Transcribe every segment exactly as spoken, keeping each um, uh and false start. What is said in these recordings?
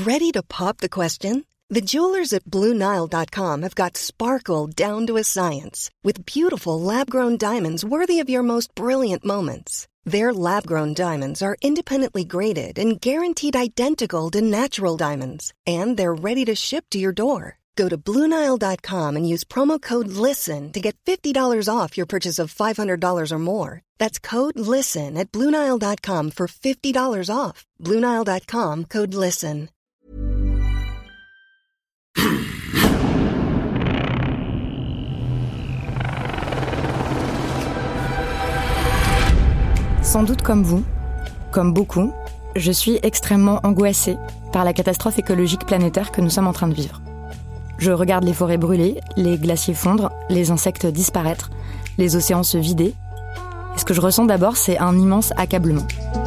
Ready to pop the question? The jewelers at Blue Nile dot com have got sparkle down to a science with beautiful lab-grown diamonds worthy of your most brilliant moments. Their lab-grown diamonds are independently graded and guaranteed identical to natural diamonds, and they're ready to ship to your door. Go to Blue Nile dot com and use promo code LISTEN to get fifty dollars off your purchase of five hundred dollars or more. That's code LISTEN at Blue Nile dot com for fifty dollars off. Blue Nile dot com, code LISTEN. Sans doute comme vous, comme beaucoup, je suis extrêmement angoissée par la catastrophe écologique planétaire que nous sommes en train de vivre. Je regarde les forêts brûler, les glaciers fondre, les insectes disparaître, les océans se vider. Et ce que je ressens d'abord, c'est un immense accablement.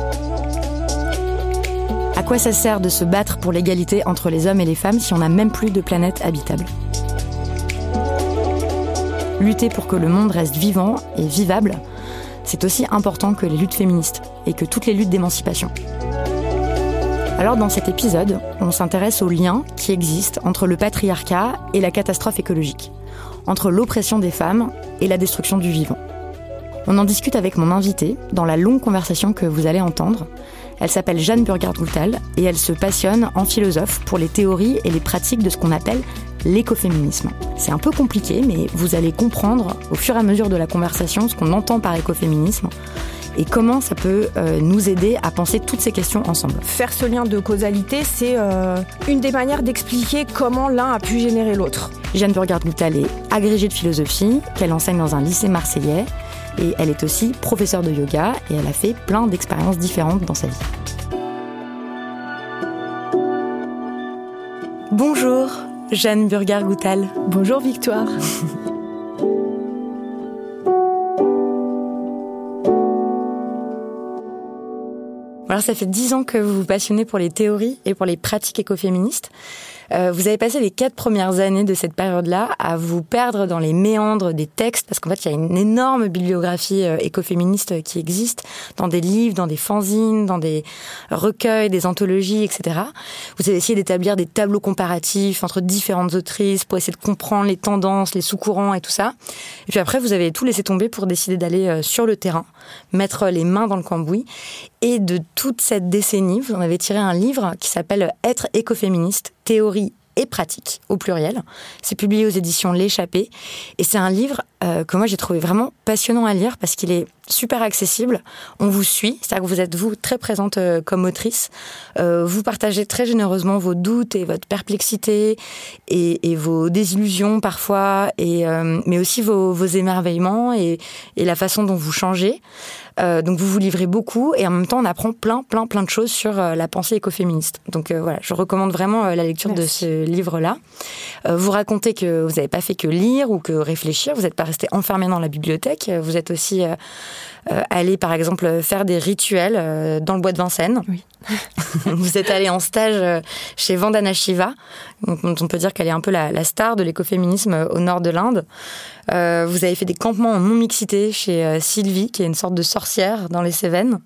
À quoi ça sert de se battre pour l'égalité entre les hommes et les femmes si on n'a même plus de planète habitable ? Lutter pour que le monde reste vivant et vivable, c'est aussi important que les luttes féministes et que toutes les luttes d'émancipation. Alors dans cet épisode, on s'intéresse aux liens qui existent entre le patriarcat et la catastrophe écologique, entre l'oppression des femmes et la destruction du vivant. On en discute avec mon invitée dans la longue conversation que vous allez entendre. Elle s'appelle Jeanne Burgard-Gouttal et elle se passionne en philosophe pour les théories et les pratiques de ce qu'on appelle l'écoféminisme. C'est un peu compliqué, mais vous allez comprendre au fur et à mesure de la conversation ce qu'on entend par écoféminisme et comment ça peut euh, nous aider à penser toutes ces questions ensemble. Faire ce lien de causalité, c'est euh, une des manières d'expliquer comment l'un a pu générer l'autre. Jeanne Burgard-Gouttal est agrégée de philosophie, qu'elle enseigne dans un lycée marseillais, et elle est aussi professeure de yoga, et elle a fait plein d'expériences différentes dans sa vie. Bonjour, Jeanne Burgard-Gouttal. Bonjour Victoire. Alors ça fait dix ans que vous vous passionnez pour les théories et pour les pratiques écoféministes. Euh, vous avez passé les quatre premières années de cette période-là à vous perdre dans les méandres des textes, parce qu'en fait, il y a une énorme bibliographie euh, écoféministe qui existe, dans des livres, dans des fanzines, dans des recueils, des anthologies, et cetera. Vous avez essayé d'établir des tableaux comparatifs entre différentes autrices pour essayer de comprendre les tendances, les sous-courants et tout ça. Et puis après, vous avez tout laissé tomber pour décider d'aller euh, sur le terrain, mettre les mains dans le cambouis. Et de toute cette décennie, vous en avez tiré un livre qui s'appelle « Être écoféministe, théorie et pratique » au pluriel. C'est publié aux éditions L'Échappée. Et c'est un livre euh, que moi j'ai trouvé vraiment passionnant à lire parce qu'il est super accessible. On vous suit, c'est-à-dire que vous êtes vous très présente euh, comme autrice. Euh, vous partagez très généreusement vos doutes et votre perplexité et, et vos désillusions parfois, et, euh, mais aussi vos, vos émerveillements et, et la façon dont vous changez. Euh, donc vous vous livrez beaucoup et en même temps on apprend plein plein plein de choses sur euh, la pensée écoféministe. Donc euh, voilà, je recommande vraiment euh, la lecture Merci. de ce livre-là. Euh, vous racontez que vous n'avez pas fait que lire ou que réfléchir, vous n'êtes pas resté enfermé dans la bibliothèque, vous êtes aussi euh, euh, allé par exemple faire des rituels euh, dans le bois de Vincennes. Oui. Vous êtes allé en stage chez Vandana Shiva, dont on peut dire qu'elle est un peu la, la star de l'écoféminisme au nord de l'Inde. Euh, vous avez fait des campements en non-mixité chez euh, Sylvie, qui est une sorte de sorcière dans les Cévennes.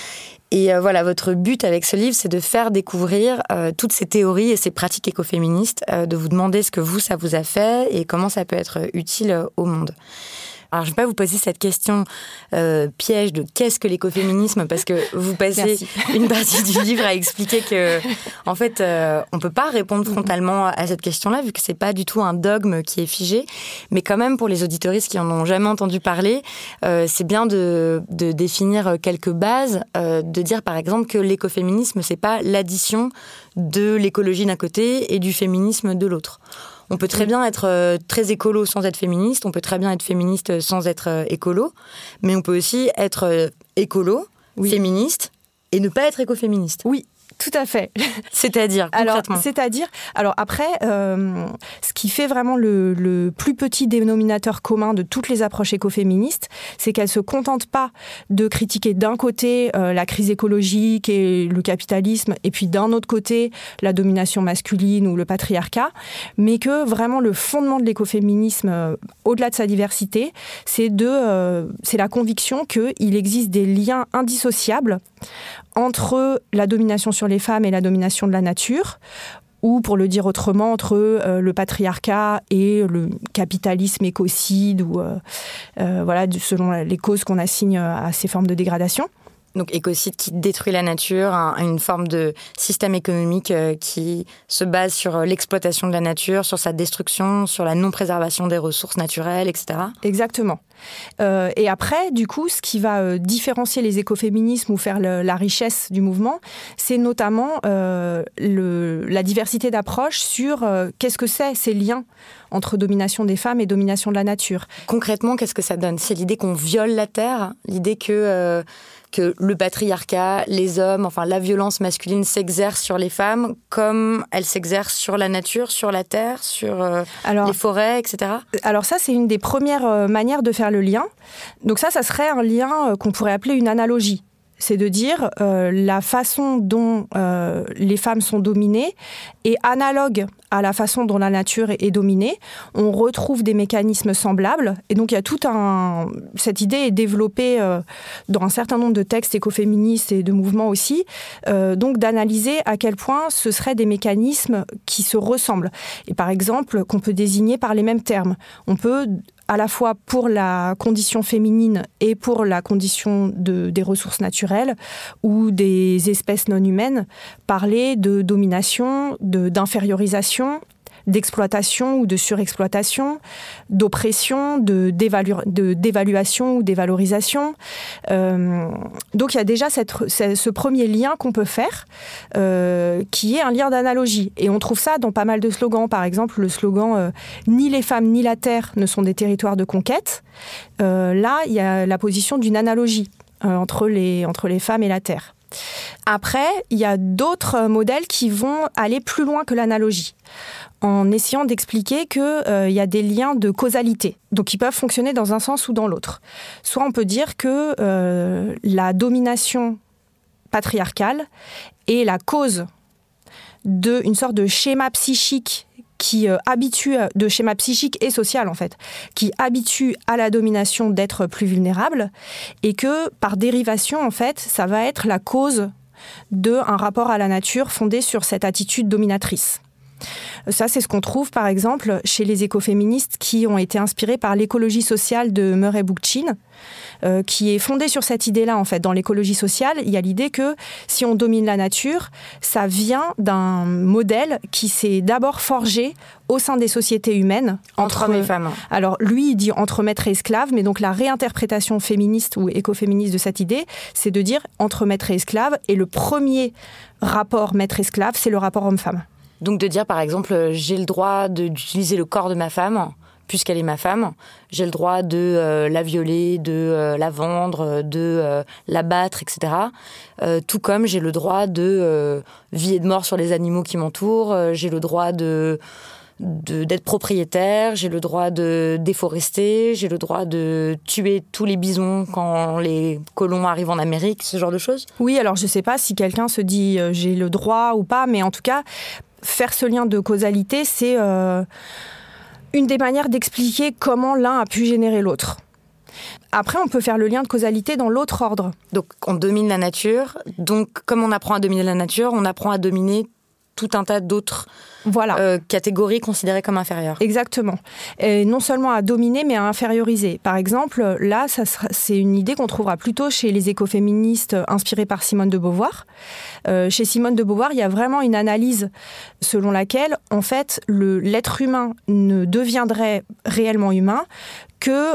Et euh, voilà, votre but avec ce livre, c'est de faire découvrir euh, toutes ces théories et ces pratiques écoféministes, euh, de vous demander ce que vous, ça vous a fait et comment ça peut être utile au monde. Alors, je ne vais pas vous poser cette question euh, piège de qu'est-ce que l'écoféminisme, parce que vous passez Merci. une partie du livre à expliquer que, en fait, euh, on ne peut pas répondre frontalement à cette question-là, vu que ce n'est pas du tout un dogme qui est figé. Mais quand même, pour les auditoristes qui n'en ont jamais entendu parler, euh, c'est bien de, de définir quelques bases, euh, de dire par exemple que l'écoféminisme, ce n'est pas l'addition de l'écologie d'un côté et du féminisme de l'autre. On peut très bien être euh, très écolo sans être féministe, on peut très bien être féministe sans être euh, écolo, mais on peut aussi être euh, écolo, oui. féministe, et ne pas être écoféministe. Oui, tout à fait. C'est-à-dire, concrètement. Alors, c'est-à-dire, alors après, euh, ce qui fait vraiment le, le plus petit dénominateur commun de toutes les approches écoféministes, c'est qu'elles ne se contentent pas de critiquer d'un côté euh, la crise écologique et le capitalisme, et puis d'un autre côté la domination masculine ou le patriarcat, mais que vraiment le fondement de l'écoféminisme, euh, au-delà de sa diversité, c'est, de, euh, c'est la conviction qu'il existe des liens indissociables entre la domination sur les femmes et la domination de la nature, ou pour le dire autrement, entre euh, le patriarcat et le capitalisme écocide, ou euh, euh, voilà, selon les causes qu'on assigne à ces formes de dégradation. Donc écocide qui détruit la nature, un, une forme de système économique euh, qui se base sur l'exploitation de la nature, sur sa destruction, sur la non-préservation des ressources naturelles, et cetera. Exactement. Euh, et après, du coup, ce qui va euh, différencier les écoféminismes ou faire le, la richesse du mouvement, c'est notamment euh, le, la diversité d'approches sur euh, qu'est-ce que c'est ces liens entre domination des femmes et domination de la nature. Concrètement, qu'est-ce que ça donne ? C'est l'idée qu'on viole la terre, l'idée que... Euh que le patriarcat, les hommes, enfin la violence masculine s'exerce sur les femmes comme elle s'exerce sur la nature, sur la terre, sur euh, alors, les forêts, et cetera. Alors ça, c'est une des premières euh, manières de faire le lien. Donc ça, ça serait un lien euh, qu'on pourrait appeler une analogie. C'est de dire euh, la façon dont euh, les femmes sont dominées est analogue à la façon dont la nature est dominée. On retrouve des mécanismes semblables. Et donc, il y a tout un... Cette idée est développée euh, dans un certain nombre de textes écoféministes et de mouvements aussi. Euh, donc, d'analyser à quel point ce seraient des mécanismes qui se ressemblent. Et par exemple, qu'on peut désigner par les mêmes termes. On peut... à la fois pour la condition féminine et pour la condition de, des ressources naturelles ou des espèces non humaines, parler de domination, de, d'infériorisation, d'exploitation ou de surexploitation, d'oppression, de, d'évalu- de dévaluation ou dévalorisation. Euh, donc il y a déjà cette, ce premier lien qu'on peut faire, euh, qui est un lien d'analogie. Et on trouve ça dans pas mal de slogans. Par exemple, le slogan euh, « Ni les femmes ni la terre ne sont des territoires de conquête ». Euh, là, il y a la position d'une analogie euh, entre, les, entre les femmes et la terre. Après, il y a d'autres modèles qui vont aller plus loin que l'analogie, en essayant d'expliquer qu'il euh, y a des liens de causalité, donc ils peuvent fonctionner dans un sens ou dans l'autre. Soit on peut dire que euh, la domination patriarcale est la cause d'une sorte de schéma psychique qui euh, habitue, de schéma psychique et social en fait, qui habitue à la domination d'être plus vulnérable, et que par dérivation en fait, ça va être la cause d'un rapport à la nature fondé sur cette attitude dominatrice. Ça, c'est ce qu'on trouve, par exemple, chez les écoféministes qui ont été inspirés par l'écologie sociale de Murray Bookchin, euh, qui est fondée sur cette idée-là, en fait. Dans l'écologie sociale, il y a l'idée que si on domine la nature, ça vient d'un modèle qui s'est d'abord forgé au sein des sociétés humaines. Entre, entre hommes et femmes. Alors, lui, il dit entre maître et esclave, mais donc la réinterprétation féministe ou écoféministe de cette idée, c'est de dire entre maître et esclave, et le premier rapport maître-esclave, c'est le rapport homme-femme. Donc de dire, par exemple, j'ai le droit de, d'utiliser le corps de ma femme, puisqu'elle est ma femme. J'ai le droit de euh, la violer, de euh, la vendre, de euh, la battre, et cetera. Euh, tout comme j'ai le droit de euh, vie et de mort sur les animaux qui m'entourent. Euh, j'ai le droit de, de, d'être propriétaire. J'ai le droit de déforester. J'ai le droit de tuer tous les bisons quand les colons arrivent en Amérique, ce genre de choses. Oui, alors je ne sais pas si quelqu'un se dit euh, j'ai le droit ou pas, mais en tout cas... Faire ce lien de causalité, c'est euh, une des manières d'expliquer comment l'un a pu générer l'autre. Après, on peut faire le lien de causalité dans l'autre ordre. Donc, on domine la nature. Donc, comme on apprend à dominer la nature, on apprend à dominer tout un tas d'autres voilà. euh, catégories considérées comme inférieures. Exactement. Et non seulement à dominer, mais à inférioriser. Par exemple, là, ça sera, c'est une idée qu'on trouvera plutôt chez les écoféministes inspirés par Simone de Beauvoir. Euh, chez Simone de Beauvoir, il y a vraiment une analyse selon laquelle, en fait, le, l'être humain ne deviendrait réellement humain que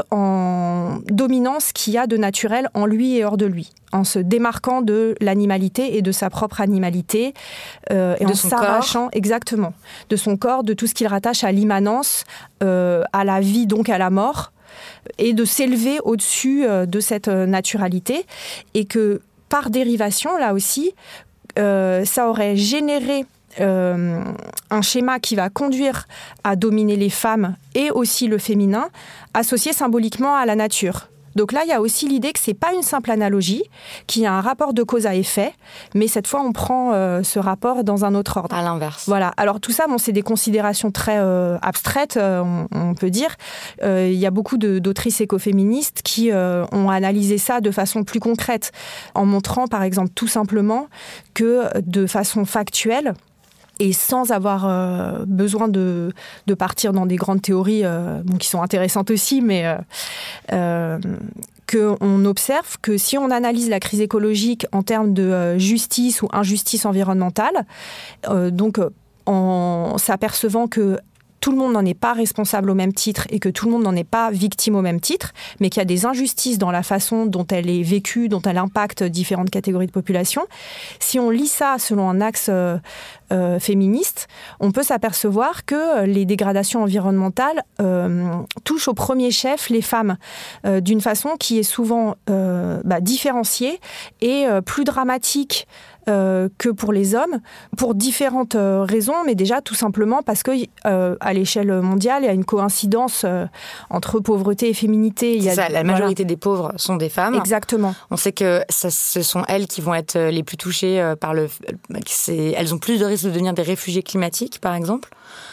en dominant ce qu'il y a de naturel en lui et hors de lui, en se démarquant de l'animalité et de sa propre animalité, euh, et de en son s'arrachant, corps. Exactement, de son corps, de tout ce qu'il rattache à l'immanence, euh, à la vie, donc à la mort, et de s'élever au-dessus euh, de cette euh, naturalité, et que par dérivation, là aussi, euh, ça aurait généré Euh, un schéma qui va conduire à dominer les femmes et aussi le féminin, associé symboliquement à la nature. Donc là, il y a aussi l'idée que c'est pas une simple analogie, qu'il y a un rapport de cause à effet, mais cette fois, on prend euh, ce rapport dans un autre ordre. À l'inverse. Voilà. Alors tout ça, bon, c'est des considérations très euh, abstraites, euh, on, on peut dire. Euh, il y a beaucoup de, d'autrices écoféministes qui euh, ont analysé ça de façon plus concrète, en montrant, par exemple, tout simplement que de façon factuelle, et sans avoir euh, besoin de, de partir dans des grandes théories euh, bon, qui sont intéressantes aussi, mais euh, euh, qu'on observe que si on analyse la crise écologique en termes de euh, justice ou injustice environnementale, euh, donc en s'apercevant que tout le monde n'en est pas responsable au même titre et que tout le monde n'en est pas victime au même titre, mais qu'il y a des injustices dans la façon dont elle est vécue, dont elle impacte différentes catégories de population. Si on lit ça selon un axe euh, euh, féministe, on peut s'apercevoir que les dégradations environnementales euh, touchent au premier chef les femmes, euh, d'une façon qui est souvent euh, bah, différenciée et euh, plus dramatique Euh, que pour les hommes, pour différentes euh, raisons, mais déjà tout simplement parce que euh, à l'échelle mondiale, il y a une coïncidence euh, entre pauvreté et féminité. Il y a, C'est ça, la majorité voilà. des pauvres sont des femmes. Exactement. On sait que ça, ce sont elles qui vont être les plus touchées par le... C'est, elles ont plus de risques de devenir des réfugiés climatiques, par exemple.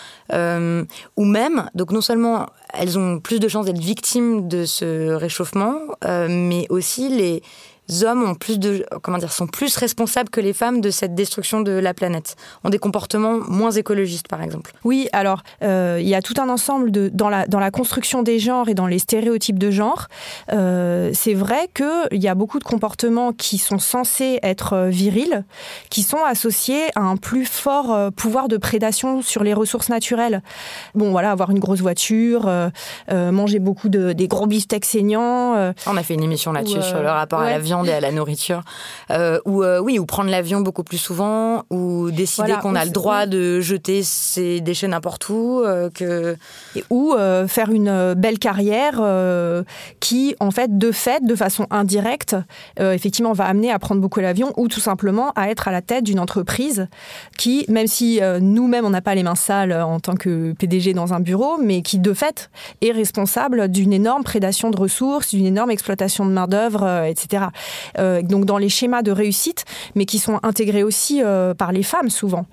Euh, ou même, donc non seulement elles ont plus de chances d'être victimes de ce réchauffement, euh, mais aussi les hommes ont plus de, comment dire, sont plus responsables que les femmes de cette destruction de la planète, ont des comportements moins écologistes, par exemple. Oui, alors, euh, il y a tout un ensemble de, dans la, dans la construction des genres et dans les stéréotypes de genre. Euh, c'est vrai qu'il y a beaucoup de comportements qui sont censés être virils, qui sont associés à un plus fort pouvoir de prédation sur les ressources naturelles. Bon, voilà, avoir une grosse voiture, euh, euh, manger beaucoup de, des gros beefsteaks saignants. Euh, On a fait une émission là-dessus, euh, sur le rapport ouais. à la viande et à la nourriture, euh, ou euh, oui, ou prendre l'avion beaucoup plus souvent, ou décider voilà, qu'on a le droit de jeter ses déchets n'importe où, euh, que et, ou euh, faire une belle carrière euh, qui, en fait, de fait, de façon indirecte, euh, effectivement, va amener à prendre beaucoup l'avion, ou tout simplement à être à la tête d'une entreprise qui, même si euh, nous-mêmes on n'a pas les mains sales en tant que P D G dans un bureau, mais qui de fait est responsable d'une énorme prédation de ressources, d'une énorme exploitation de main d'œuvre, euh, et cetera. Euh, donc dans les schémas de réussite, mais qui sont intégrés aussi euh, par les femmes souvent.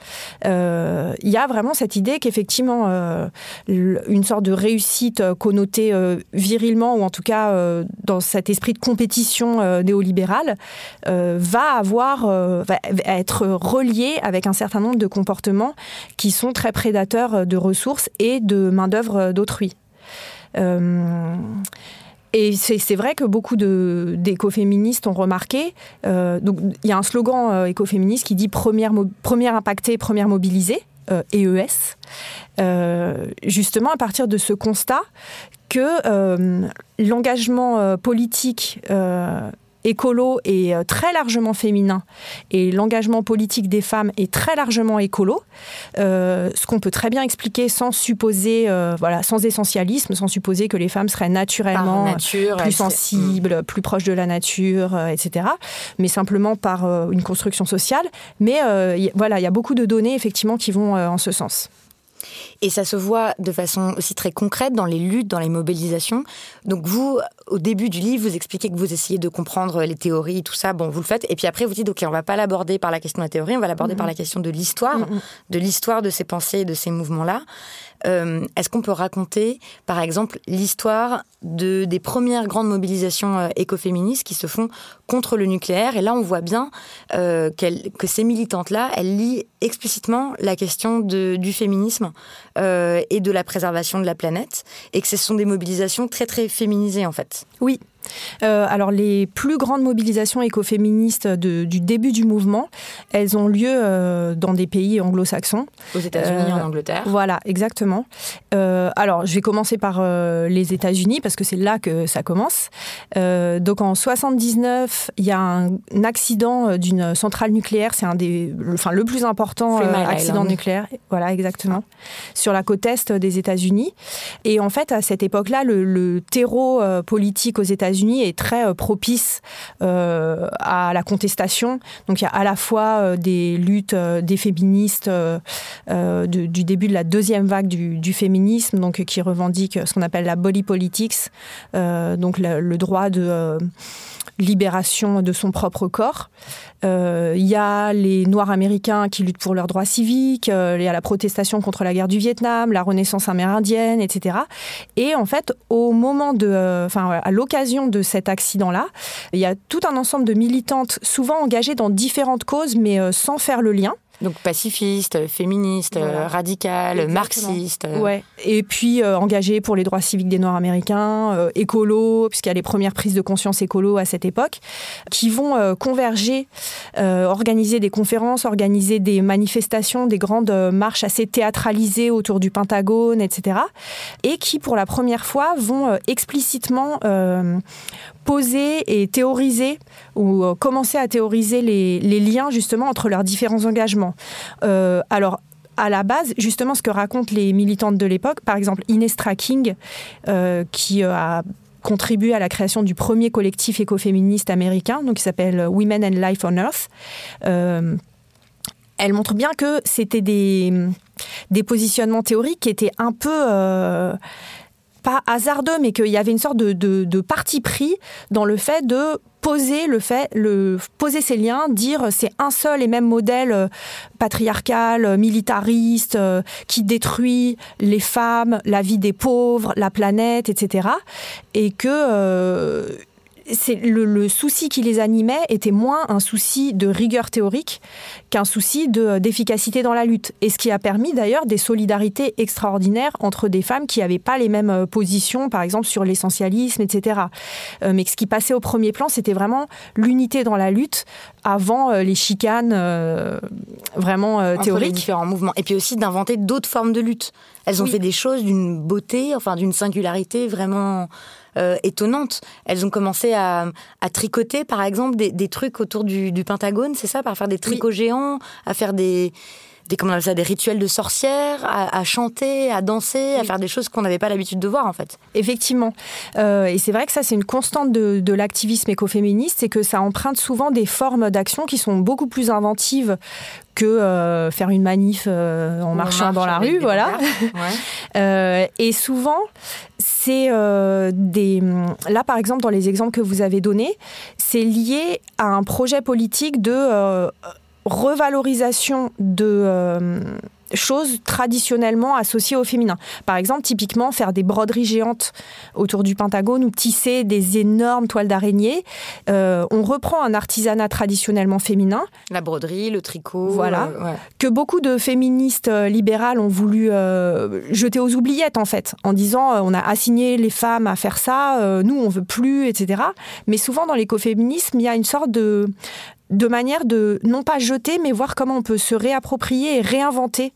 Euh, il y a vraiment cette idée qu'effectivement, euh, une sorte de réussite connotée euh, virilement, ou en tout cas euh, dans cet esprit de compétition euh, néolibérale, euh, va avoir, euh, va être reliée avec un certain nombre de comportements qui sont très prédateurs de ressources et de main-d'œuvre d'autrui. Euh, Et c'est, c'est vrai que beaucoup de, d'écoféministes ont remarqué, euh, donc il y a un slogan euh, écoféministe qui dit première, mo- première impactée, première mobilisée, euh, E E S, euh, justement à partir de ce constat que euh, l'engagement euh, politique euh, écolo est très largement féminin et l'engagement politique des femmes est très largement écolo, euh, ce qu'on peut très bien expliquer sans supposer, euh, voilà, sans essentialisme, sans supposer que les femmes seraient naturellement nature, plus sensibles, serait... plus proches de la nature, euh, et cetera. Mais simplement par euh, une construction sociale. Mais euh, y, voilà, il y a beaucoup de données effectivement qui vont euh, en ce sens. Et ça se voit de façon aussi très concrète dans les luttes, dans les mobilisations. Donc vous, au début du livre, vous expliquez que vous essayez de comprendre les théories, tout ça, bon, vous le faites. Et puis après, vous dites, OK, on va pas l'aborder par la question de la théorie, on va l'aborder mmh. par la question de l'histoire, mmh. de l'histoire de ces pensées et de ces mouvements-là. Euh, est-ce qu'on peut raconter, par exemple, l'histoire de, des premières grandes mobilisations euh, écoféministes qui se font contre le nucléaire? Et là, on voit bien euh, qu'elle, que ces militantes-là, elles lient explicitement la question de, du féminisme euh, et de la préservation de la planète, et que ce sont des mobilisations très, très féminisées, en fait. Oui. Euh, alors, les plus grandes mobilisations écoféministes de, du début du mouvement, elles ont lieu euh, dans des pays anglo-saxons. Aux États-Unis, euh, en Angleterre. Voilà, exactement. Euh, alors, je vais commencer par euh, les États-Unis, parce que c'est là que ça commence. Euh, donc, en soixante-dix-neuf, il y a un, un accident d'une centrale nucléaire. C'est un des, enfin, le plus important euh, accident Island. nucléaire. Voilà, exactement. Sur la côte est des États-Unis. Et en fait, à cette époque-là, le, le terreau euh, politique aux États-Unis États-Unis est très euh, propice euh, à la contestation. Donc il y a à la fois euh, des luttes euh, des féministes euh, euh, de, du début de la deuxième vague du, du féminisme, donc qui revendiquent ce qu'on appelle la body politics, euh, donc le, le droit de euh, libération de son propre corps. Il euh, y a les Noirs américains qui luttent pour leurs droits civiques, il euh, y a la protestation contre la guerre du Vietnam, la Renaissance amérindienne, et cetera. Et en fait, au moment de, euh, enfin, à l'occasion de cet accident-là, il y a tout un ensemble de militantes, souvent engagées dans différentes causes, mais euh, sans faire le lien. Donc pacifiste, féministe, voilà. Radical, exactement. Marxiste. Ouais. Et puis euh, engagé pour les droits civiques des Noirs américains, euh, écolo, puisqu'il y a les premières prises de conscience écolo à cette époque, qui vont euh, converger, euh, organiser des conférences, organiser des manifestations, des grandes euh, marches assez théâtralisées autour du Pentagone, et cetera. Et qui, pour la première fois, vont euh, explicitement euh, poser et théoriser, ou euh, commencer à théoriser les, les liens justement entre leurs différents engagements. Euh, alors, à la base, justement, ce que racontent les militantes de l'époque, par exemple Ines Straking, euh, qui euh, a contribué à la création du premier collectif écoféministe américain, donc qui s'appelle Women and Life on Earth. Euh, elle montre bien que c'était des, des positionnements théoriques qui étaient un peu... Euh, pas hasardeux, mais qu'il y avait une sorte de, de, de parti pris dans le fait de poser le fait, le, poser ces liens, dire c'est un seul et même modèle patriarcal, militariste, euh, qui détruit les femmes, la vie des pauvres, la planète, et cetera. Et que euh, c'est le, le souci qui les animait était moins un souci de rigueur théorique qu'un souci de, d'efficacité dans la lutte. Et ce qui a permis d'ailleurs des solidarités extraordinaires entre des femmes qui n'avaient pas les mêmes positions, par exemple sur l'essentialisme, et cetera. Euh, mais ce qui passait au premier plan, c'était vraiment l'unité dans la lutte avant euh, les chicanes euh, vraiment euh, théoriques. Entre les différents mouvements. Et puis aussi d'inventer d'autres formes de lutte. Elles ont oui. fait des choses d'une beauté, enfin d'une singularité vraiment... Euh, étonnantes. Elles ont commencé à, à tricoter, par exemple, des, des trucs autour du, du Pentagone, c'est ça, par faire des tricots oui. géants, à faire des, des, comment on appelle ça, des rituels de sorcières, à, à chanter, à danser, oui. à faire des choses qu'on n'avait pas l'habitude de voir, en fait. Effectivement. Euh, et c'est vrai que ça, c'est une constante de, de l'activisme écoféministe, c'est que ça emprunte souvent des formes d'action qui sont beaucoup plus inventives que euh, faire une manif euh, en Ou marchant marche dans la rue, voilà. Ouais. euh, et souvent, c'est euh, des... Là, par exemple, dans les exemples que vous avez donnés, c'est lié à un projet politique de euh, revalorisation de... Euh, choses traditionnellement associées au féminin. Par exemple, typiquement, faire des broderies géantes autour du Pentagone ou tisser des énormes toiles d'araignée. Euh, on reprend un artisanat traditionnellement féminin. La broderie, le tricot. Voilà. Euh, ouais. Que beaucoup de féministes euh, libérales ont voulu euh, jeter aux oubliettes, en fait, en disant euh, on a assigné les femmes à faire ça, euh, nous, on veut plus, et cetera. Mais souvent, dans l'écoféminisme, il y a une sorte de... de manière de, non pas jeter, mais voir comment on peut se réapproprier et réinventer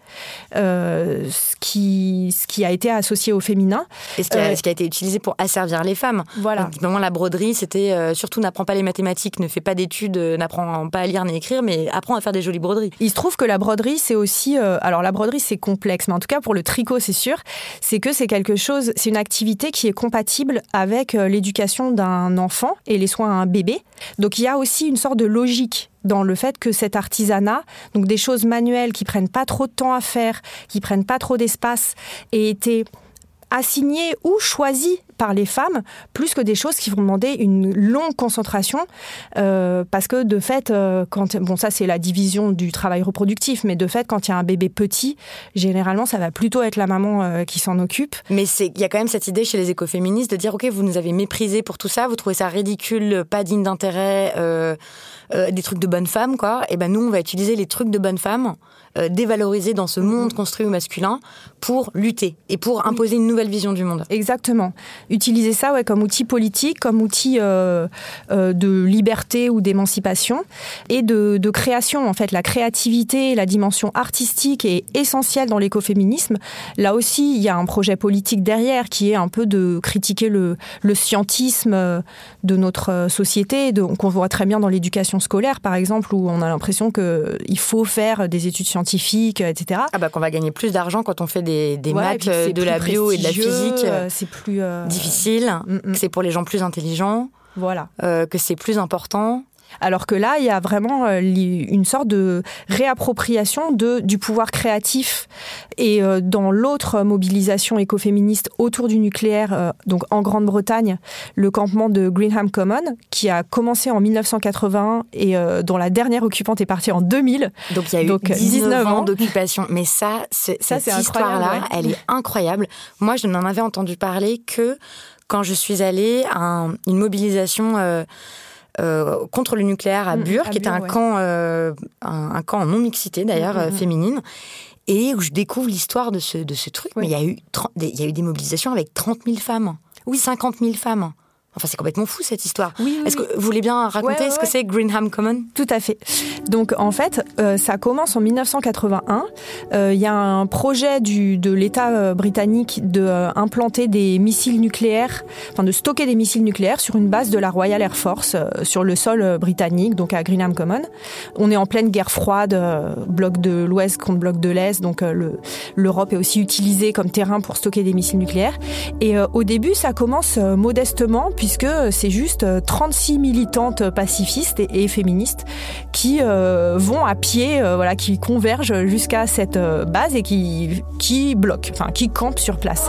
euh, ce, qui, ce qui a été associé au féminin. Et ce qui a, euh, ce qui a été utilisé pour asservir les femmes. Voilà. Donc, la broderie, c'était euh, surtout n'apprends pas les mathématiques, ne fais pas d'études, euh, n'apprends pas à lire ni écrire, mais apprends à faire des jolies broderies. Il se trouve que la broderie, c'est aussi... Euh, alors, la broderie, c'est complexe, mais en tout cas, pour le tricot, c'est sûr, c'est que c'est quelque chose, c'est une activité qui est compatible avec euh, l'éducation d'un enfant et les soins à un bébé. Donc, il y a aussi une sorte de logique dans le fait que cet artisanat, donc des choses manuelles qui prennent pas trop de temps à faire, qui prennent pas trop d'espace, aient été assignées ou choisies par les femmes, plus que des choses qui vont demander une longue concentration, euh, parce que de fait, euh, quand, bon ça c'est la division du travail reproductif, mais de fait quand il y a un bébé petit, généralement ça va plutôt être la maman euh, qui s'en occupe. Mais il y a quand même cette idée chez les écoféministes de dire ok, vous nous avez méprisés pour tout ça, vous trouvez ça ridicule, pas digne d'intérêt, euh, euh, des trucs de bonne femme quoi, et ben nous on va utiliser les trucs de bonne femme euh, dévalorisés dans ce monde mmh. construit au masculin pour lutter et pour imposer oui. une nouvelle vision du monde. Exactement. Utiliser ça ouais, comme outil politique, comme outil euh, euh, de liberté ou d'émancipation et de, de création. En fait, la créativité, la dimension artistique est essentielle dans l'écoféminisme. Là aussi, il y a un projet politique derrière qui est un peu de critiquer le, le scientisme de notre société, de, qu'on voit très bien dans l'éducation scolaire, par exemple, où on a l'impression qu'il faut faire des études scientifiques scientifiques, et cetera. Ah bah qu'on va gagner plus d'argent quand on fait des, des ouais, maths, de la bio et de la physique. Euh, c'est plus euh... difficile, mm-hmm. que c'est pour les gens plus intelligents, voilà. euh, que c'est plus important. Alors que là, il y a vraiment euh, une sorte de réappropriation de, du pouvoir créatif. Et euh, dans l'autre mobilisation écoféministe autour du nucléaire, euh, donc en Grande-Bretagne, le campement de Greenham Common, qui a commencé en dix-neuf cent quatre-vingt-un et euh, dont la dernière occupante est partie en deux mille. Donc il y a eu donc, dix-neuf ans d'occupation. Mais ça, c'est, ça cette c'est histoire-là, ouais. elle est incroyable. Moi, je n'en avais entendu parler que quand je suis allée à un, une mobilisation... Euh, Euh, contre le nucléaire à Bure, mmh, qui était un, ouais. camp, euh, un, un camp en non-mixité d'ailleurs, mmh, euh, féminine, et où je découvre l'histoire de ce, de ce truc. Ouais. Mais il y a eu trente, des, il y a eu des mobilisations avec trente mille femmes, oui, cinquante mille femmes. Enfin, c'est complètement fou, cette histoire. Oui, oui, Est-ce que vous voulez bien raconter ouais, ouais, ce que ouais. c'est Greenham Common ? Tout à fait. Donc, en fait, euh, ça commence en dix-neuf cent quatre-vingt-un. Il euh, y a un projet du, de l'État euh, britannique d'implanter euh, des missiles nucléaires, enfin de stocker des missiles nucléaires sur une base de la Royal Air Force, euh, sur le sol euh, britannique, donc à Greenham Common. On est en pleine guerre froide, euh, bloc de l'Ouest contre bloc de l'Est, donc euh, le, l'Europe est aussi utilisée comme terrain pour stocker des missiles nucléaires. Et euh, au début, ça commence euh, modestement, puisque c'est juste trente-six militantes pacifistes et, et féministes qui euh, vont à pied, euh, voilà, qui convergent jusqu'à cette euh, base et qui, qui bloquent, enfin qui campent sur place.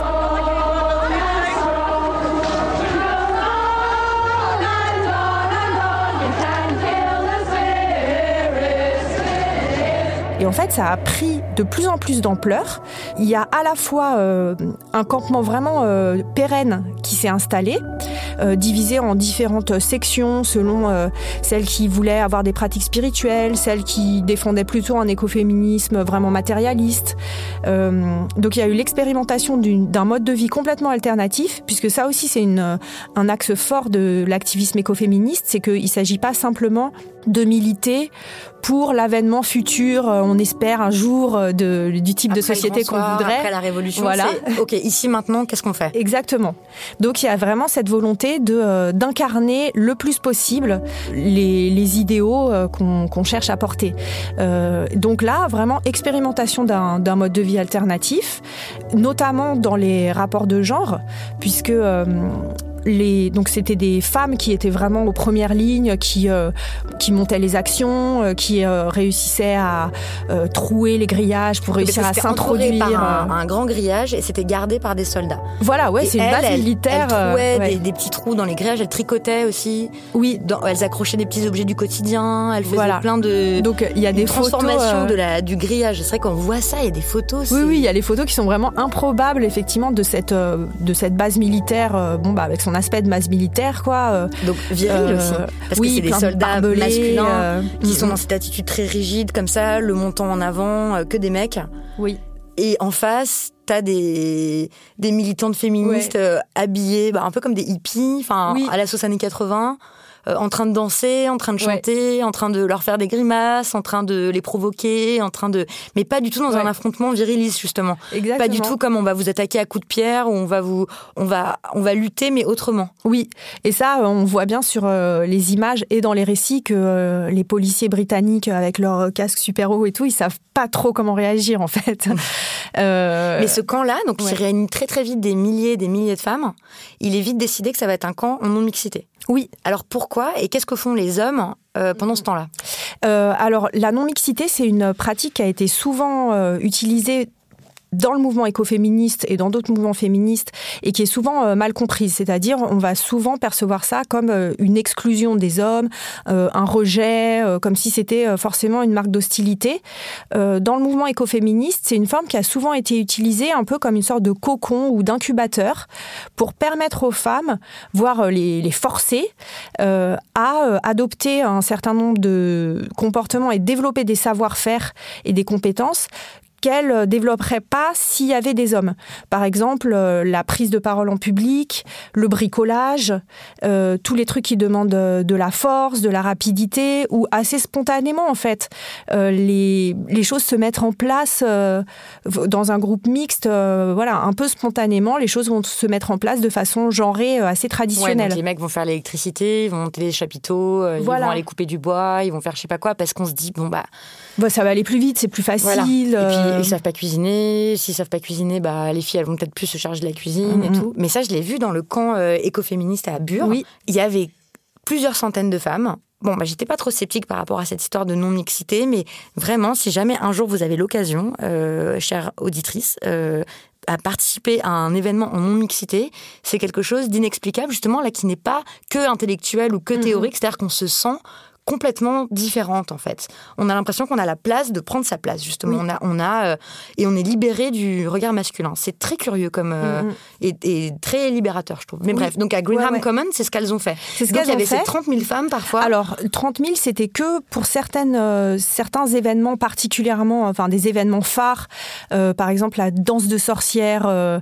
Et en fait, ça a pris de plus en plus d'ampleur. Il y a à la fois euh, un campement vraiment euh, pérenne qui s'est installé, euh, divisé en différentes sections selon euh, celles qui voulaient avoir des pratiques spirituelles, celles qui défendaient plutôt un écoféminisme vraiment matérialiste. Euh, donc il y a eu l'expérimentation d'une, d'un mode de vie complètement alternatif, puisque ça aussi c'est une, un axe fort de l'activisme écoféministe, c'est qu'il ne s'agit pas simplement de militer pour l'avènement futur, on espère un jour, de, du type après de société qu'on voudrait. Après la révolution, voilà. C'est OK, ici, maintenant, qu'est-ce qu'on fait ? Exactement. Donc, il y a vraiment cette volonté de, euh, d'incarner le plus possible les, les idéaux euh, qu'on, qu'on cherche à porter. Euh, donc là, vraiment, expérimentation d'un, d'un mode de vie alternatif, notamment dans les rapports de genre, puisque... Euh, Les, donc c'était des femmes qui étaient vraiment aux premières lignes, qui euh, qui montaient les actions, euh, qui euh, réussissaient à euh, trouer les grillages pour réussir à s'introduire. Par un, un grand grillage et c'était gardé par des soldats. Voilà, ouais, et c'est elle, une base elle, militaire. Elle trouait euh, ouais. des, des petits trous dans les grillages, elle tricotait aussi. Oui, dans, elles accrochaient des petits objets du quotidien, elle faisait voilà. plein de. Donc il y a des transformations photos euh... de la du grillage. C'est vrai qu'on voit ça, il y a des photos. Oui, oui, il y a les photos qui sont vraiment improbables effectivement de cette euh, de cette base militaire. Euh, bon bah avec son aspect de base militaire. Quoi. Donc viril euh, aussi, parce oui, que c'est des soldats de masculins euh, qui sont dans cette attitude très rigide comme ça, le menton en avant, euh, que des mecs. Oui. Et en face, t'as des des militantes féministes ouais. euh, habillées, bah, un peu comme des hippies, enfin oui. à la sauce années quatre-vingts. Euh, en train de danser, en train de chanter, ouais. en train de leur faire des grimaces, en train de les provoquer, en train de... Mais pas du tout dans ouais. un affrontement viriliste, justement. Exactement. Pas du tout comme on va vous attaquer à coups de pierre, ou on va, vous, on va, on va lutter, mais autrement. Oui, et ça, on voit bien sur euh, les images et dans les récits que euh, les policiers britanniques, avec leurs casques super hauts et tout, ils savent pas trop comment réagir, en fait. euh... Mais ce camp-là, donc ouais. qui réunit très très vite des milliers et des milliers de femmes, il est vite décidé que ça va être un camp en non-mixité. Oui. Alors pourquoi et qu'est-ce que font les hommes euh, pendant ce temps-là ? euh, Alors la non-mixité, c'est une pratique qui a été souvent euh, utilisée dans le mouvement écoféministe et dans d'autres mouvements féministes et qui est souvent euh, mal comprise. C'est-à-dire, on va souvent percevoir ça comme euh, une exclusion des hommes, euh, un rejet, euh, comme si c'était euh, forcément une marque d'hostilité. Euh, dans le mouvement écoféministe, c'est une forme qui a souvent été utilisée un peu comme une sorte de cocon ou d'incubateur pour permettre aux femmes, voire les, les forcer, euh, à euh, adopter un certain nombre de comportements et développer des savoir-faire et des compétences qu'elle développerait pas s'il y avait des hommes. Par exemple, euh, la prise de parole en public, le bricolage, euh, tous les trucs qui demandent de la force, de la rapidité, ou assez spontanément en fait. Euh, les, les choses se mettent en place euh, dans un groupe mixte, euh, voilà, un peu spontanément, les choses vont se mettre en place de façon genrée euh, assez traditionnelle. Ouais, donc les mecs vont faire l'électricité, ils vont monter les chapiteaux, euh, voilà. Ils vont aller couper du bois, ils vont faire je sais pas quoi, parce qu'on se dit, bon bah... bah ça va aller plus vite, c'est plus facile. Voilà. Et puis, ils savent pas cuisiner. S'ils savent pas cuisiner, bah, les filles, elles vont peut-être plus se charger de la cuisine mm-hmm. et tout. Mais ça, je l'ai vu dans le camp euh, écoféministe à Bure. Oui. Il y avait plusieurs centaines de femmes. Bon, bah, j'étais pas trop sceptique par rapport à cette histoire de non-mixité, mais vraiment, si jamais un jour vous avez l'occasion, euh, chère auditrice, euh, à participer à un événement en non-mixité, c'est quelque chose d'inexplicable, justement, là, qui n'est pas que intellectuel ou que théorique, mm-hmm. c'est-à-dire qu'on se sent complètement différente en fait. On a l'impression qu'on a la place de prendre sa place justement. Oui. On a, on a euh, et on est libéré du regard masculin. C'est très curieux comme euh, mm-hmm. et, et très libérateur je trouve. Mais oui. bref, donc à Greenham ouais, ouais. Common, c'est ce qu'elles ont fait. C'est ce donc, qu'elles ont fait. Il y avait ces trente mille femmes parfois. Alors trente mille, c'était que pour certaines euh, certains événements particulièrement, enfin des événements phares. Euh, par exemple la danse de sorcières euh,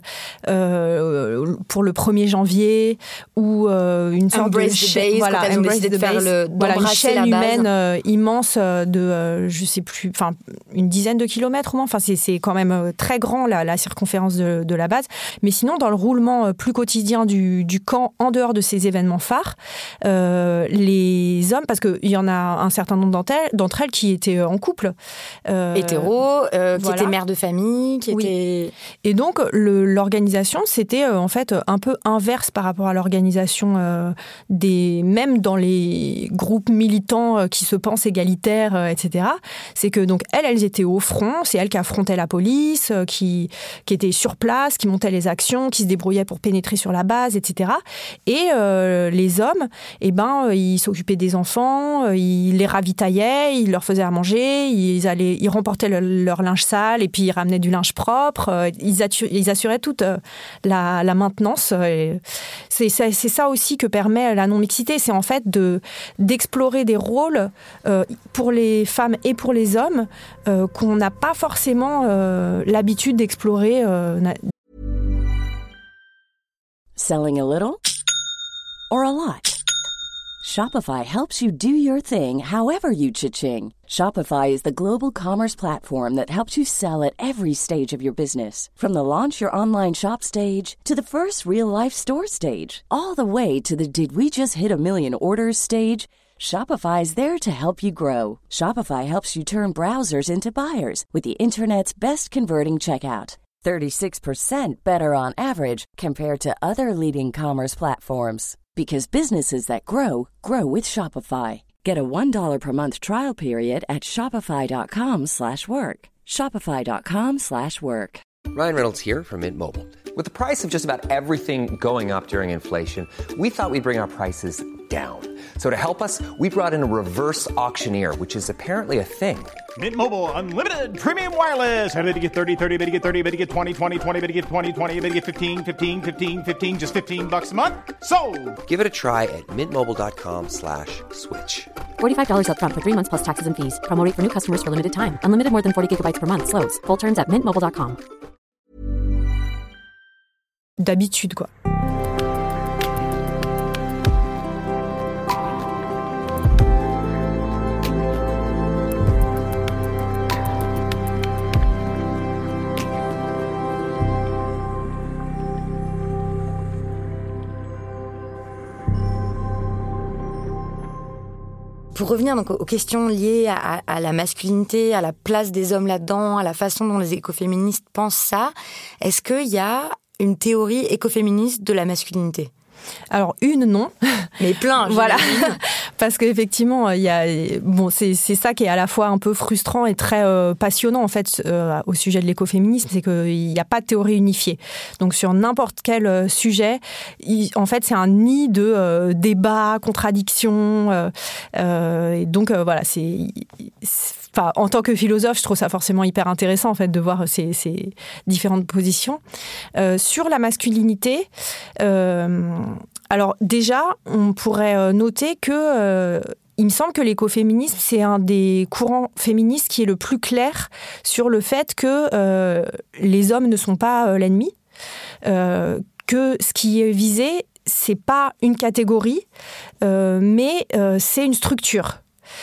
euh, pour le premier janvier ou euh, une sorte Embrace de cha- days, voilà, quand elles ont décidé de faire le voilà, une chaîne la humaine euh, immense de euh, je sais plus, enfin une dizaine de kilomètres au moins. Enfin c'est c'est quand même très grand la, la circonférence de, de la base. Mais sinon dans le roulement plus quotidien du, du camp en dehors de ces événements phares, euh, les hommes, parce qu'il y en a un certain nombre d'entre elles, d'entre elles qui étaient en couple, euh, hétéros, euh, qui voilà. étaient mères de famille, qui oui. étaient et donc le, l'organisation c'était euh, en fait un peu inverse par rapport à l'organisation euh, des même dans les groupes militants euh, qui se pensent égalitaires, euh, et cetera. C'est que donc elles, elles étaient au front, c'est elles qui affrontaient la police, euh, qui qui étaient sur place, qui montaient les actions, qui se débrouillaient pour pénétrer sur la base, et cetera. Et euh, les hommes, eh ben euh, ils s'occupaient des enfants, euh, ils les ravitaillaient, ils leur faisaient à manger, ils allaient, ils remportaient le, leur linge sale et puis ils ramenaient du linge propre. Euh, ils, attu- ils assuraient toute euh, la, la maintenance. Et c'est, c'est, c'est ça aussi que permet la non-mixité, c'est en fait de d'explorer des rôles euh, pour les femmes et pour les hommes euh, qu'on n'a pas forcément euh, l'habitude d'explorer. Euh, Selling a little or a lot? Shopify helps you do your thing however you cha-ching. Shopify is the global commerce platform that helps you sell at every stage of your business. From the launch your online shop stage to the first real-life store stage, all the way to the did we just hit a million orders stage. Shopify's there to help you grow. Shopify helps you turn browsers into buyers with the internet's best converting checkout. thirty-six percent better on average compared to other leading commerce platforms. Because businesses that grow, grow with Shopify. Get a one dollar per month trial period at shopify.com slash work. Shopify.com slash work. Ryan Reynolds here from Mint Mobile. With the price of just about everything going up during inflation, we thought we'd bring our prices down. So to help us, we brought in a reverse auctioneer, which is apparently a thing. Mint Mobile Unlimited Premium Wireless. How to get thirty, thirty, how to get thirty, how to get twenty, twenty, twenty, how to get twenty, twenty, how to get fifteen, fifteen, fifteen, fifteen, just fifteen bucks a month? Sold! Give it a try at mintmobile.com slash switch. forty-five dollars up front for three months plus taxes and fees. Promo rate for new customers for limited time. Unlimited more than forty gigabytes per month. Slows full terms at mint mobile dot com. D'habitude, quoi. Pour revenir donc aux questions liées à, à la masculinité, à la place des hommes là-dedans, à la façon dont les écoféministes pensent ça, est-ce qu'il y a une théorie écoféministe de la masculinité ? Alors une non, mais plein. Voilà, parce qu'effectivement il y a bon c'est c'est ça qui est à la fois un peu frustrant et très euh, passionnant en fait euh, au sujet de l'écoféminisme, c'est qu'il n'y a pas de théorie unifiée. Donc sur n'importe quel sujet, il, en fait c'est un nid de euh, débats, contradictions. Euh, euh, et donc euh, voilà, c'est, c'est Enfin, en tant que philosophe, je trouve ça forcément hyper intéressant en fait de voir ces, ces différentes positions. Euh, sur la masculinité, euh, alors déjà, on pourrait noter que euh, il me semble que l'écoféminisme, c'est un des courants féministes qui est le plus clair sur le fait que euh, les hommes ne sont pas euh, l'ennemi, euh, que ce qui est visé, c'est pas une catégorie, euh, mais euh, c'est une structure.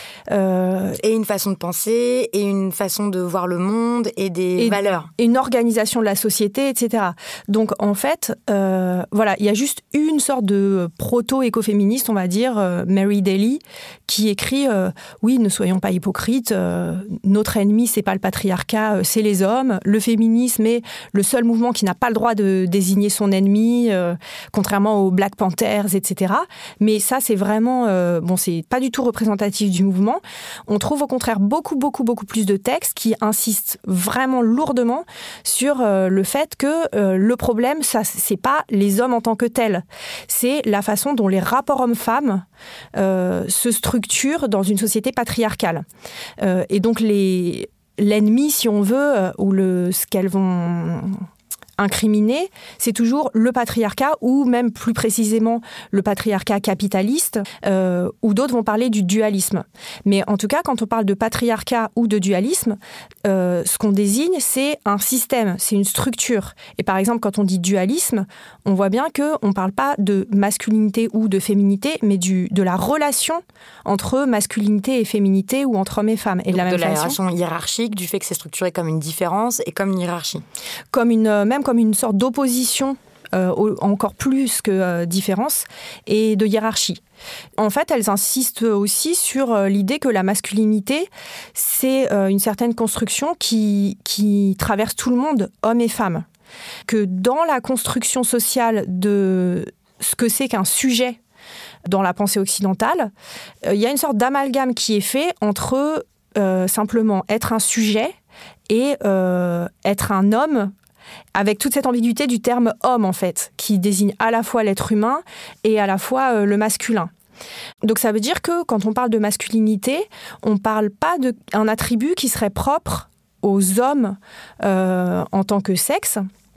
Euh, et une façon de penser, et une façon de voir le monde, et des et, valeurs. Et une organisation de la société, et cetera. Donc, en fait, euh, voilà, il y a juste une sorte de proto-écoféministe, on va dire, euh, Mary Daly, qui écrit euh, « Oui, ne soyons pas hypocrites, euh, notre ennemi, c'est pas le patriarcat, euh, c'est les hommes. Le féminisme est le seul mouvement qui n'a pas le droit de désigner son ennemi, euh, contrairement aux Black Panthers, et cetera. Mais ça, c'est vraiment... Euh, bon, c'est pas du tout représentatif du mouvement. On trouve au contraire beaucoup, beaucoup, beaucoup plus de textes qui insistent vraiment lourdement sur euh, le fait que euh, le problème, ça, c'est pas les hommes en tant que tels. C'est la façon dont les rapports hommes-femmes euh, se structurent dans une société patriarcale. Euh, et donc, les, l'ennemi, si on veut, euh, ou le, ce qu'elles vont... incriminé, c'est toujours le patriarcat ou même plus précisément le patriarcat capitaliste euh, ou d'autres vont parler du dualisme. Mais en tout cas, quand on parle de patriarcat ou de dualisme, euh, ce qu'on désigne, c'est un système, c'est une structure. Et par exemple, quand on dit dualisme, on voit bien qu'on ne parle pas de masculinité ou de féminité, mais du, de la relation entre masculinité et féminité ou entre hommes et femmes. Et de la même de la façon, relation hiérarchique, du fait que c'est structuré comme une différence et comme une hiérarchie. Comme une, même comme une sorte d'opposition, euh, encore plus que euh, différence, et de hiérarchie. En fait, elles insistent aussi sur euh, l'idée que la masculinité, c'est euh, une certaine construction qui, qui traverse tout le monde, hommes et femmes. Que dans la construction sociale de ce que c'est qu'un sujet dans la pensée occidentale, il euh, y a une sorte d'amalgame qui est fait entre euh, simplement être un sujet et euh, être un homme, avec toute cette ambiguïté du terme « homme », en fait, qui désigne à la fois l'être humain et à la fois euh, le masculin. Donc ça veut dire que quand on parle de masculinité, on ne parle pas d'un attribut qui serait propre aux hommes euh, en tant que sexe,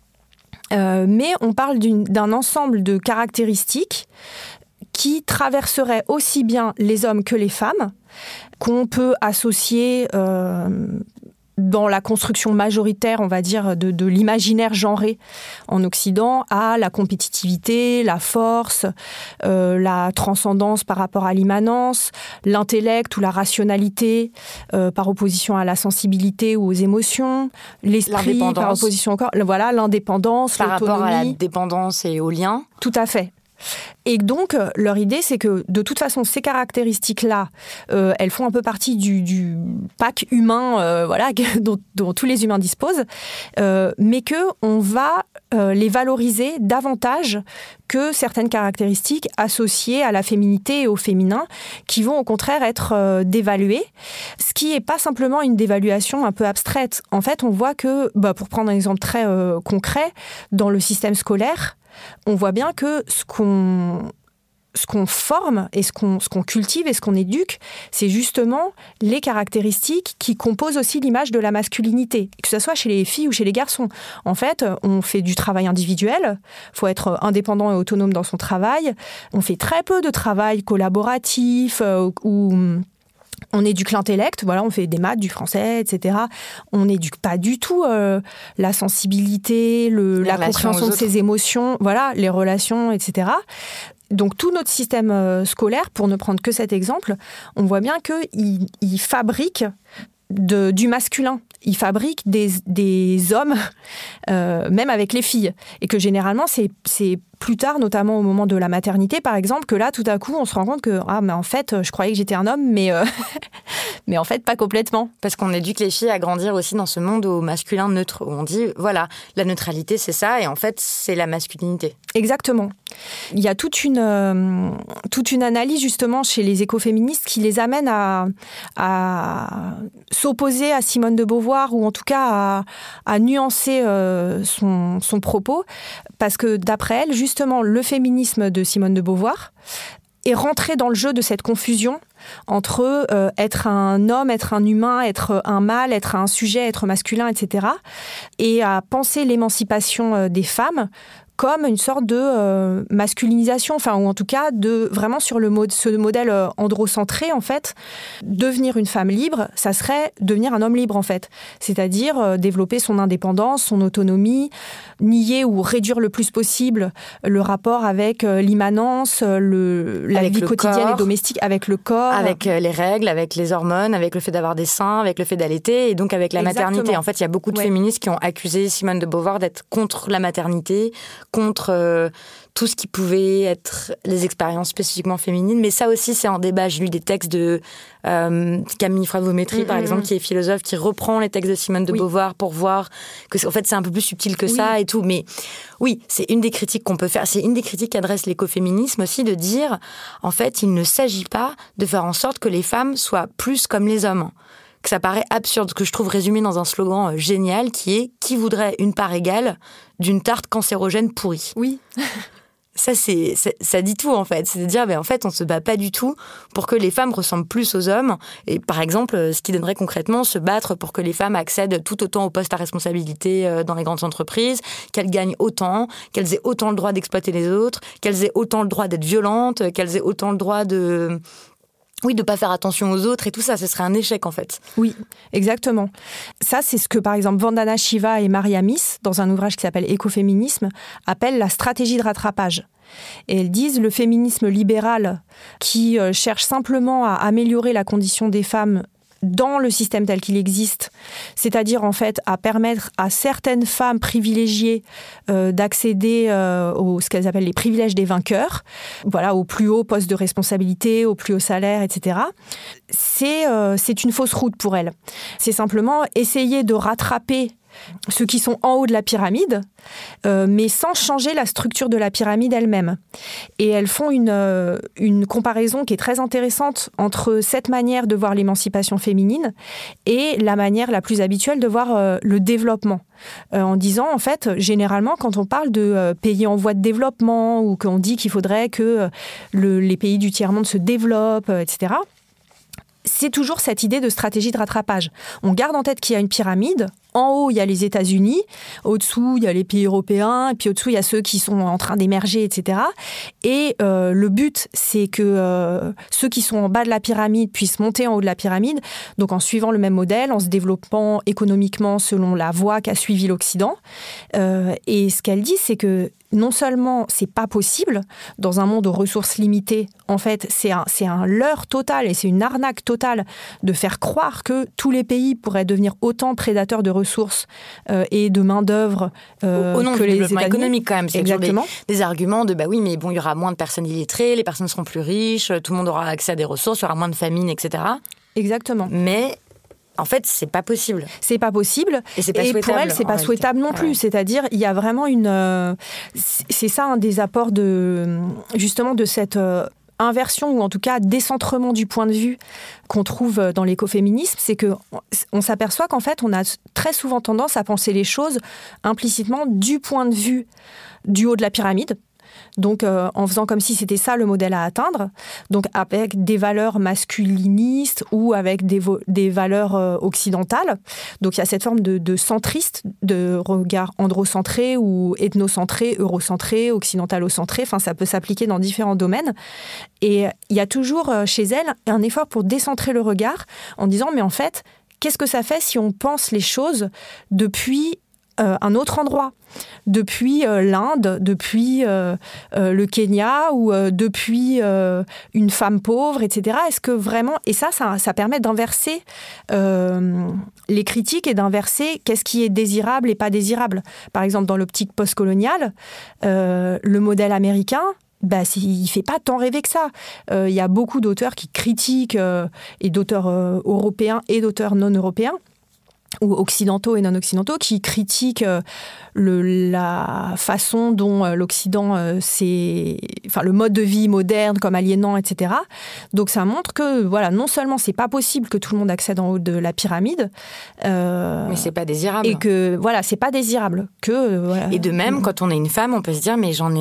euh, mais on parle d'une, d'un ensemble de caractéristiques qui traverseraient aussi bien les hommes que les femmes, qu'on peut associer... Euh, dans la construction majoritaire, on va dire, de, de l'imaginaire genré en Occident, à la compétitivité, la force, euh, la transcendance par rapport à l'immanence, l'intellect ou la rationalité euh, par opposition à la sensibilité ou aux émotions, l'esprit par opposition au corps, voilà, l'indépendance, par l'autonomie. Par rapport à la dépendance et au lien. Tout à fait. Et donc, leur idée, c'est que, de toute façon, ces caractéristiques-là, euh, elles font un peu partie du, du pack humain euh, voilà, dont, dont tous les humains disposent, euh, mais qu'on va euh, les valoriser davantage que certaines caractéristiques associées à la féminité et au féminin, qui vont au contraire être euh, dévaluées, ce qui n'est pas simplement une dévaluation un peu abstraite. En fait, on voit que, bah, pour prendre un exemple très euh, concret, dans le système scolaire, on voit bien que ce qu'on, ce qu'on forme et ce qu'on, ce qu'on cultive et ce qu'on éduque, c'est justement les caractéristiques qui composent aussi l'image de la masculinité, que ce soit chez les filles ou chez les garçons. En fait, on fait du travail individuel, il faut être indépendant et autonome dans son travail, on fait très peu de travail collaboratif euh, ou... On éduque l'intellect, voilà, on fait des maths, du français, et cetera. On n'éduque pas du tout euh, la sensibilité, le, la compréhension de ses émotions, voilà, les relations, et cetera. Donc tout notre système euh, scolaire, pour ne prendre que cet exemple, on voit bien qu'il il fabrique de, du masculin. Il fabrique des, des hommes, euh, même avec les filles. Et que généralement, c'est, c'est plus tard, notamment au moment de la maternité, par exemple, que là, tout à coup, on se rend compte que, ah, mais en fait, je croyais que j'étais un homme, mais, euh, mais en fait, pas complètement. Parce qu'on éduque les filles à grandir aussi dans ce monde au masculin neutre, où on dit, voilà, la neutralité, c'est ça, et en fait, c'est la masculinité. Exactement. Il y a toute une, euh, toute une analyse, justement, chez les écoféministes qui les amène à, à s'opposer à Simone de Beauvoir, ou en tout cas à, à nuancer euh, son, son propos, parce que d'après elle, justement, le féminisme de Simone de Beauvoir est rentré dans le jeu de cette confusion entre euh, être un homme, être un humain, être un mâle, être un sujet, être masculin, et cetera, et à penser l'émancipation euh, des femmes comme une sorte de euh, masculinisation, enfin, ou en tout cas de vraiment sur le mode, ce modèle euh, androcentré, en fait. Devenir une femme libre, ça serait devenir un homme libre, en fait. C'est-à-dire euh, développer son indépendance, son autonomie, nier ou réduire le plus possible le rapport avec euh, l'immanence, le, la avec vie le quotidienne corps, et domestique, avec le corps. Avec euh, les règles, avec les hormones, avec le fait d'avoir des seins, avec le fait d'allaiter, et donc avec la Exactement. maternité. En fait, il y a beaucoup de Ouais. féministes qui ont accusé Simone de Beauvoir d'être contre la maternité, contre euh, tout ce qui pouvait être les expériences spécifiquement féminines. Mais ça aussi, c'est en débat. J'ai lu des textes de euh, Camille Fravométrie, mmh, par exemple, qui est philosophe, qui reprend les textes de Simone de oui. Beauvoir pour voir que, en fait, c'est un peu plus subtil que oui. ça et tout. Mais oui, c'est une des critiques qu'on peut faire. C'est une des critiques qu'adresse l'écoféminisme aussi, de dire, en fait, il ne s'agit pas de faire en sorte que les femmes soient plus comme les hommes. Que ça paraît absurde, que je trouve résumé dans un slogan génial qui est « Qui voudrait une part égale d'une tarte cancérogène pourrie ?» Oui. Ça, c'est, c'est, ça dit tout, en fait. C'est de dire, ben, en fait, on se bat pas du tout pour que les femmes ressemblent plus aux hommes. Et par exemple, ce qui donnerait concrètement se battre pour que les femmes accèdent tout autant aux postes à responsabilité dans les grandes entreprises, qu'elles gagnent autant, qu'elles aient autant le droit d'exploiter les autres, qu'elles aient autant le droit d'être violentes, qu'elles aient autant le droit de... Oui, de ne pas faire attention aux autres et tout ça, ce serait un échec en fait. Oui, exactement. Ça, c'est ce que par exemple Vandana Shiva et Maria Miss, dans un ouvrage qui s'appelle Écoféminisme, appellent la stratégie de rattrapage. Et elles disent le féminisme libéral qui euh, cherche simplement à améliorer la condition des femmes dans le système tel qu'il existe, c'est-à-dire en fait à permettre à certaines femmes privilégiées euh, d'accéder euh, aux ce qu'elles appellent les privilèges des vainqueurs, voilà, aux plus hauts postes de responsabilité, aux plus hauts salaires, et cetera. C'est, euh, c'est une fausse route pour elles. C'est simplement essayer de rattraper ceux qui sont en haut de la pyramide, euh, mais sans changer la structure de la pyramide elle-même. Et elles font une, euh, une comparaison qui est très intéressante entre cette manière de voir l'émancipation féminine et la manière la plus habituelle de voir euh, le développement. Euh, en disant, en fait, généralement, quand on parle de euh, pays en voie de développement ou qu'on dit qu'il faudrait que euh, le, les pays du tiers-monde se développent, euh, et cetera, c'est toujours cette idée de stratégie de rattrapage. On garde en tête qu'il y a une pyramide. En haut, il y a les États-Unis. Au-dessous, il y a les pays européens. Et puis au-dessous, il y a ceux qui sont en train d'émerger, et cetera. Et euh, le but, c'est que euh, ceux qui sont en bas de la pyramide puissent monter en haut de la pyramide. Donc en suivant le même modèle, en se développant économiquement selon la voie qu'a suivi l'Occident. Euh, et ce qu'elle dit, c'est que non seulement c'est pas possible, dans un monde aux ressources limitées, en fait, c'est un, c'est un leurre total et c'est une arnaque totale de faire croire que tous les pays pourraient devenir autant prédateurs de ressources euh, et de main-d'œuvre euh, au, au nom que du les développement États-Unis. économique, quand même. C'est Exactement. toujours des, des arguments de bah oui, mais bon, il y aura moins de personnes illettrées, les personnes seront plus riches, tout le monde aura accès à des ressources, il y aura moins de famine, et cetera. Exactement. Mais en fait, c'est pas possible. C'est pas possible. Et, c'est pas et souhaitable, pour elle, c'est pas réalité. souhaitable non Ah plus. ouais. C'est-à-dire, il y a vraiment une. Euh, c'est ça un des apports de justement de cette. Euh, inversion ou en tout cas décentrement du point de vue qu'on trouve dans l'écoféminisme, c'est que on s'aperçoit qu'en fait on a très souvent tendance à penser les choses implicitement du point de vue du haut de la pyramide. Donc, euh, en faisant comme si c'était ça le modèle à atteindre, donc avec des valeurs masculinistes ou avec des, vo- des valeurs euh, occidentales. Donc, il y a cette forme de, de centriste, de regard androcentré ou ethnocentré, eurocentré, occidentalocentré. Enfin, ça peut s'appliquer dans différents domaines. Et il y a toujours euh, chez elle un effort pour décentrer le regard en disant, mais en fait, qu'est-ce que ça fait si on pense les choses depuis Euh, un autre endroit, depuis euh, l'Inde, depuis euh, euh, le Kenya ou euh, depuis euh, une femme pauvre, et cetera. Est-ce que vraiment... Et ça, ça, ça permet d'inverser euh, les critiques et d'inverser qu'est-ce qui est désirable et pas désirable. Par exemple, dans l'optique postcoloniale, euh, le modèle américain, bah, il ne fait pas tant rêver que ça. Il euh, y a beaucoup d'auteurs qui critiquent, euh, et d'auteurs euh, européens et d'auteurs non européens, ou occidentaux et non occidentaux, qui critiquent euh, le, la façon dont euh, l'Occident, euh, c'est, enfin le mode de vie moderne comme aliénant, et cetera. Donc ça montre que voilà, non seulement c'est pas possible que tout le monde accède en haut de la pyramide, euh, mais c'est pas désirable. Et que voilà, c'est pas désirable. Que euh, voilà. Et de même, quand on est une femme, on peut se dire mais j'en ai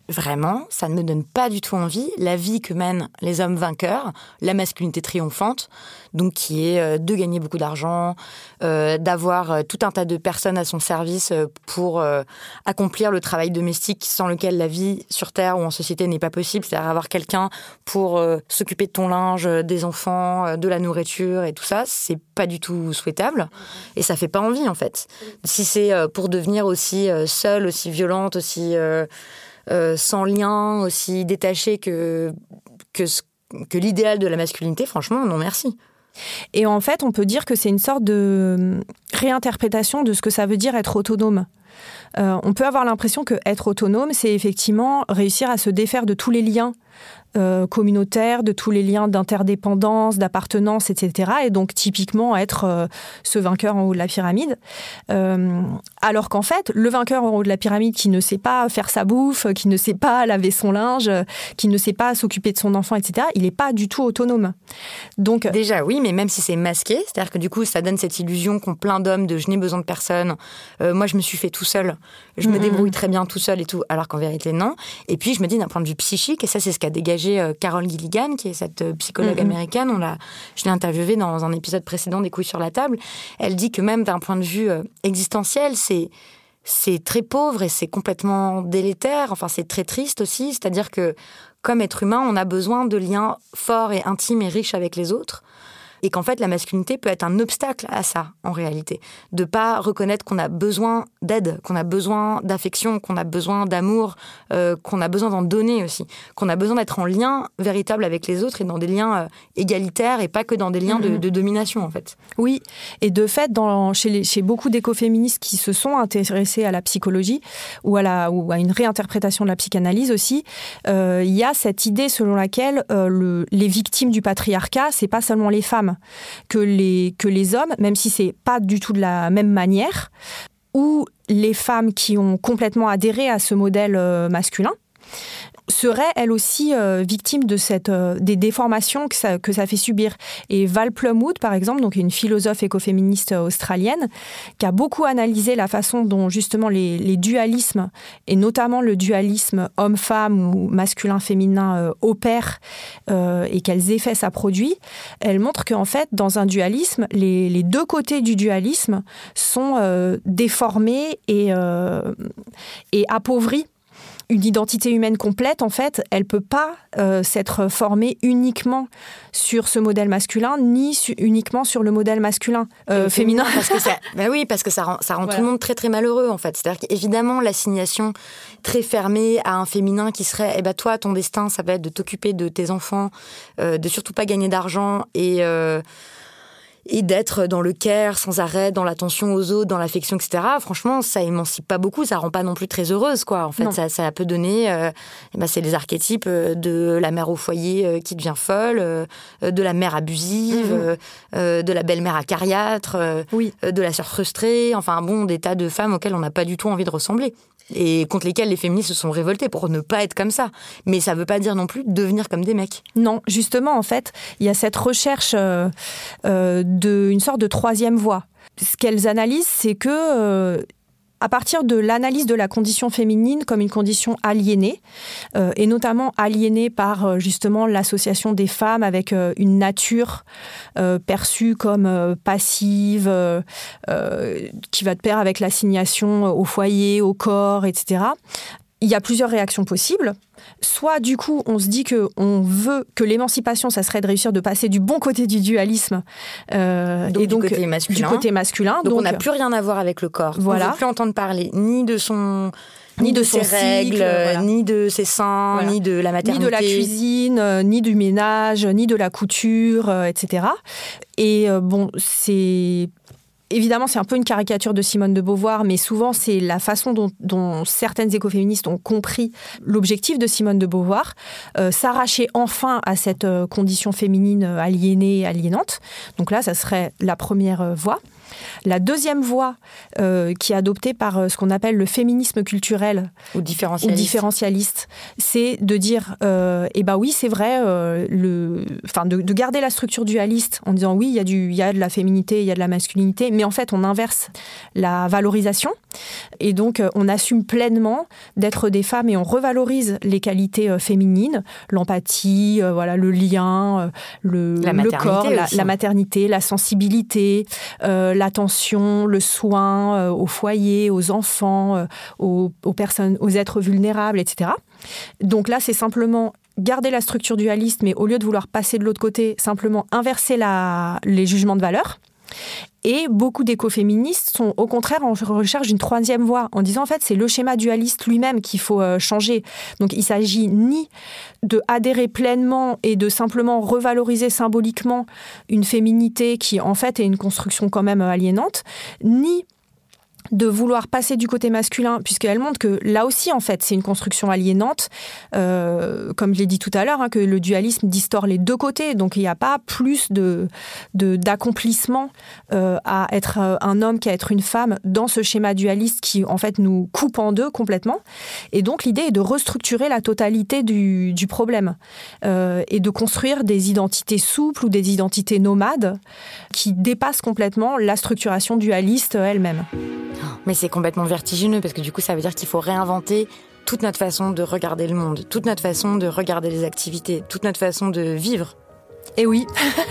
vraiment, ça ne me donne pas du tout envie. La vie que mènent les hommes vainqueurs, la masculinité triomphante, donc qui est de gagner beaucoup d'argent, euh, d'avoir tout un tas de personnes à son service pour euh, accomplir le travail domestique sans lequel la vie sur Terre ou en société n'est pas possible, c'est-à-dire avoir quelqu'un pour euh, s'occuper de ton linge, des enfants, de la nourriture et tout ça, c'est pas du tout souhaitable et ça fait pas envie en fait. Si c'est euh, pour devenir aussi euh, seule, aussi violente, aussi... Euh, Euh, sans lien, aussi détaché que, que, que l'idéal de la masculinité, franchement, non merci. Et en fait, on peut dire que c'est une sorte de réinterprétation de ce que ça veut dire être autonome. Euh, on peut avoir l'impression que être autonome, c'est effectivement réussir à se défaire de tous les liens euh, communautaires, de tous les liens d'interdépendance, d'appartenance, et cetera. Et donc, typiquement, être euh, ce vainqueur en haut de la pyramide. Euh, alors qu'en fait, le vainqueur en haut de la pyramide qui ne sait pas faire sa bouffe, qui ne sait pas laver son linge, qui ne sait pas s'occuper de son enfant, et cetera, il n'est pas du tout autonome. Donc, déjà, oui, mais même si c'est masqué, c'est-à-dire que du coup, ça donne cette illusion qu'ont plein d'hommes de « je n'ai besoin de personne euh, », moi, je me suis fait tout seul, je me débrouille très bien tout seul et tout, alors qu'en vérité, non. Et puis, je me dis d'un point de vue psychique, et ça, c'est ce qu'a dégagé euh, Carol Gilligan, qui est cette euh, psychologue mm-hmm. américaine, on l'a, je l'ai interviewée dans un épisode précédent des Couilles sur la table, elle dit que même d'un point de vue euh, existentiel, c'est, c'est très pauvre et c'est complètement délétère, enfin, c'est très triste aussi, c'est-à-dire que comme être humain, on a besoin de liens forts et intimes et riches avec les autres. Et qu'en fait, la masculinité peut être un obstacle à ça, en réalité. De pas reconnaître qu'on a besoin d'aide, qu'on a besoin d'affection, qu'on a besoin d'amour, euh, qu'on a besoin d'en donner aussi. Qu'on a besoin d'être en lien véritable avec les autres et dans des liens euh, égalitaires et pas que dans des liens de, de domination, en fait. Oui, et de fait, dans, chez, les, chez beaucoup d'écoféministes qui se sont intéressés à la psychologie ou à, la, ou à une réinterprétation de la psychanalyse aussi, euh, il y a cette idée selon laquelle euh, le, les victimes du patriarcat, c'est pas seulement les femmes, que les, que les hommes, même si c'est pas du tout de la même manière, ou les femmes qui ont complètement adhéré à ce modèle euh, masculin, seraient elles aussi euh, victimes de cette, euh, des déformations que ça, que ça fait subir. Et Val Plumwood, par exemple, donc une philosophe écoféministe australienne, qui a beaucoup analysé la façon dont justement les, les dualismes, et notamment le dualisme homme-femme ou masculin-féminin euh, opèrent euh, et quels effets ça produit, elle montre qu'en fait, dans un dualisme, les, les deux côtés du dualisme sont euh, déformés et, euh, et appauvris. Une identité humaine complète, en fait, elle ne peut pas euh, s'être formée uniquement sur ce modèle masculin, ni su- uniquement sur le modèle masculin euh, féminin. Parce que ça, bah oui, parce que ça rend, ça rend voilà. tout le monde très, très malheureux, en fait. C'est-à-dire qu'évidemment, l'assignation très fermée à un féminin qui serait, eh ben, toi, ton destin, ça va être de t'occuper de tes enfants, euh, de surtout pas gagner d'argent et... Euh, et d'être dans le care sans arrêt, dans l'attention aux autres, dans l'affection, et cetera. Franchement, ça émancipe pas beaucoup, ça rend pas non plus très heureuse, quoi. En fait, ça, ça peut donner... Euh, eh ben, c'est les archétypes de la mère au foyer euh, qui devient folle, euh, de la mère abusive, mmh. euh, de la belle-mère acariâtre, euh, oui. euh, de la sœur frustrée, enfin bon, des tas de femmes auxquelles on n'a pas du tout envie de ressembler. Et contre lesquelles les féministes se sont révoltées pour ne pas être comme ça. Mais ça ne veut pas dire non plus devenir comme des mecs. Non, justement, en fait, il y a cette recherche euh, euh, d'une sorte de troisième voie. Ce qu'elles analysent, c'est que... Euh, à partir de l'analyse de la condition féminine comme une condition aliénée, euh, et notamment aliénée par euh, justement l'association des femmes avec euh, une nature euh, perçue comme euh, passive, euh, euh, qui va de pair avec l'assignation au foyer, au corps, et cetera. Il y a plusieurs réactions possibles. Soit, du coup, on se dit qu'on veut que l'émancipation, ça serait de réussir de passer du bon côté du dualisme. Euh, donc, et donc, du côté masculin. Du côté masculin. Donc, donc on n'a plus rien à voir avec le corps. Voilà. On ne veut plus entendre parler ni de son... Ni, ni de, de ses règles, cycle, voilà. Ni de ses seins, voilà. Ni de la maternité. Ni de la cuisine, euh, ni du ménage, ni de la couture, euh, et cetera. Et euh, bon, c'est... Évidemment, c'est un peu une caricature de Simone de Beauvoir, mais souvent, c'est la façon dont, dont certaines écoféministes ont compris l'objectif de Simone de Beauvoir, euh, s'arracher enfin à cette euh, condition féminine aliénée, aliénante. Donc là, ça serait la première euh, voie. La deuxième voie euh, qui est adoptée par euh, ce qu'on appelle le féminisme culturel ou différentialiste, ou différentialiste c'est de dire, euh, eh ben oui, c'est vrai, euh, le, enfin de, de garder la structure dualiste en disant oui, il y a du, il y a de la féminité, il y a de la masculinité, mais en fait on inverse la valorisation et donc euh, on assume pleinement d'être des femmes et on revalorise les qualités euh, féminines, l'empathie, euh, voilà, le lien, euh, le, le corps, la, la maternité, la sensibilité, euh, l'attention, le soin euh, au foyer, aux enfants, euh, aux, aux personnes, aux êtres vulnérables, et cetera. Donc là, c'est simplement garder la structure dualiste, mais au lieu de vouloir passer de l'autre côté, simplement inverser la, les jugements de valeur. Et beaucoup d'écoféministes sont au contraire en recherche d'une troisième voie, en disant en fait c'est le schéma dualiste lui-même qu'il faut euh, changer. Donc il ne s'agit ni de adhérer pleinement et de simplement revaloriser symboliquement une féminité qui en fait est une construction quand même aliénante, ni de vouloir passer du côté masculin, puisqu'elle montre que là aussi, en fait, c'est une construction aliénante. Euh, comme je l'ai dit tout à l'heure, hein, que le dualisme distord les deux côtés. Donc, il n'y a pas plus de, de, d'accomplissement euh, à être un homme qu'à être une femme dans ce schéma dualiste qui, en fait, nous coupe en deux complètement. Et donc, l'idée est de restructurer la totalité du, du problème euh, et de construire des identités souples ou des identités nomades qui dépassent complètement la structuration dualiste elle-même. Mais c'est complètement vertigineux parce que du coup, ça veut dire qu'il faut réinventer toute notre façon de regarder le monde, toute notre façon de regarder les activités, toute notre façon de vivre. Et oui.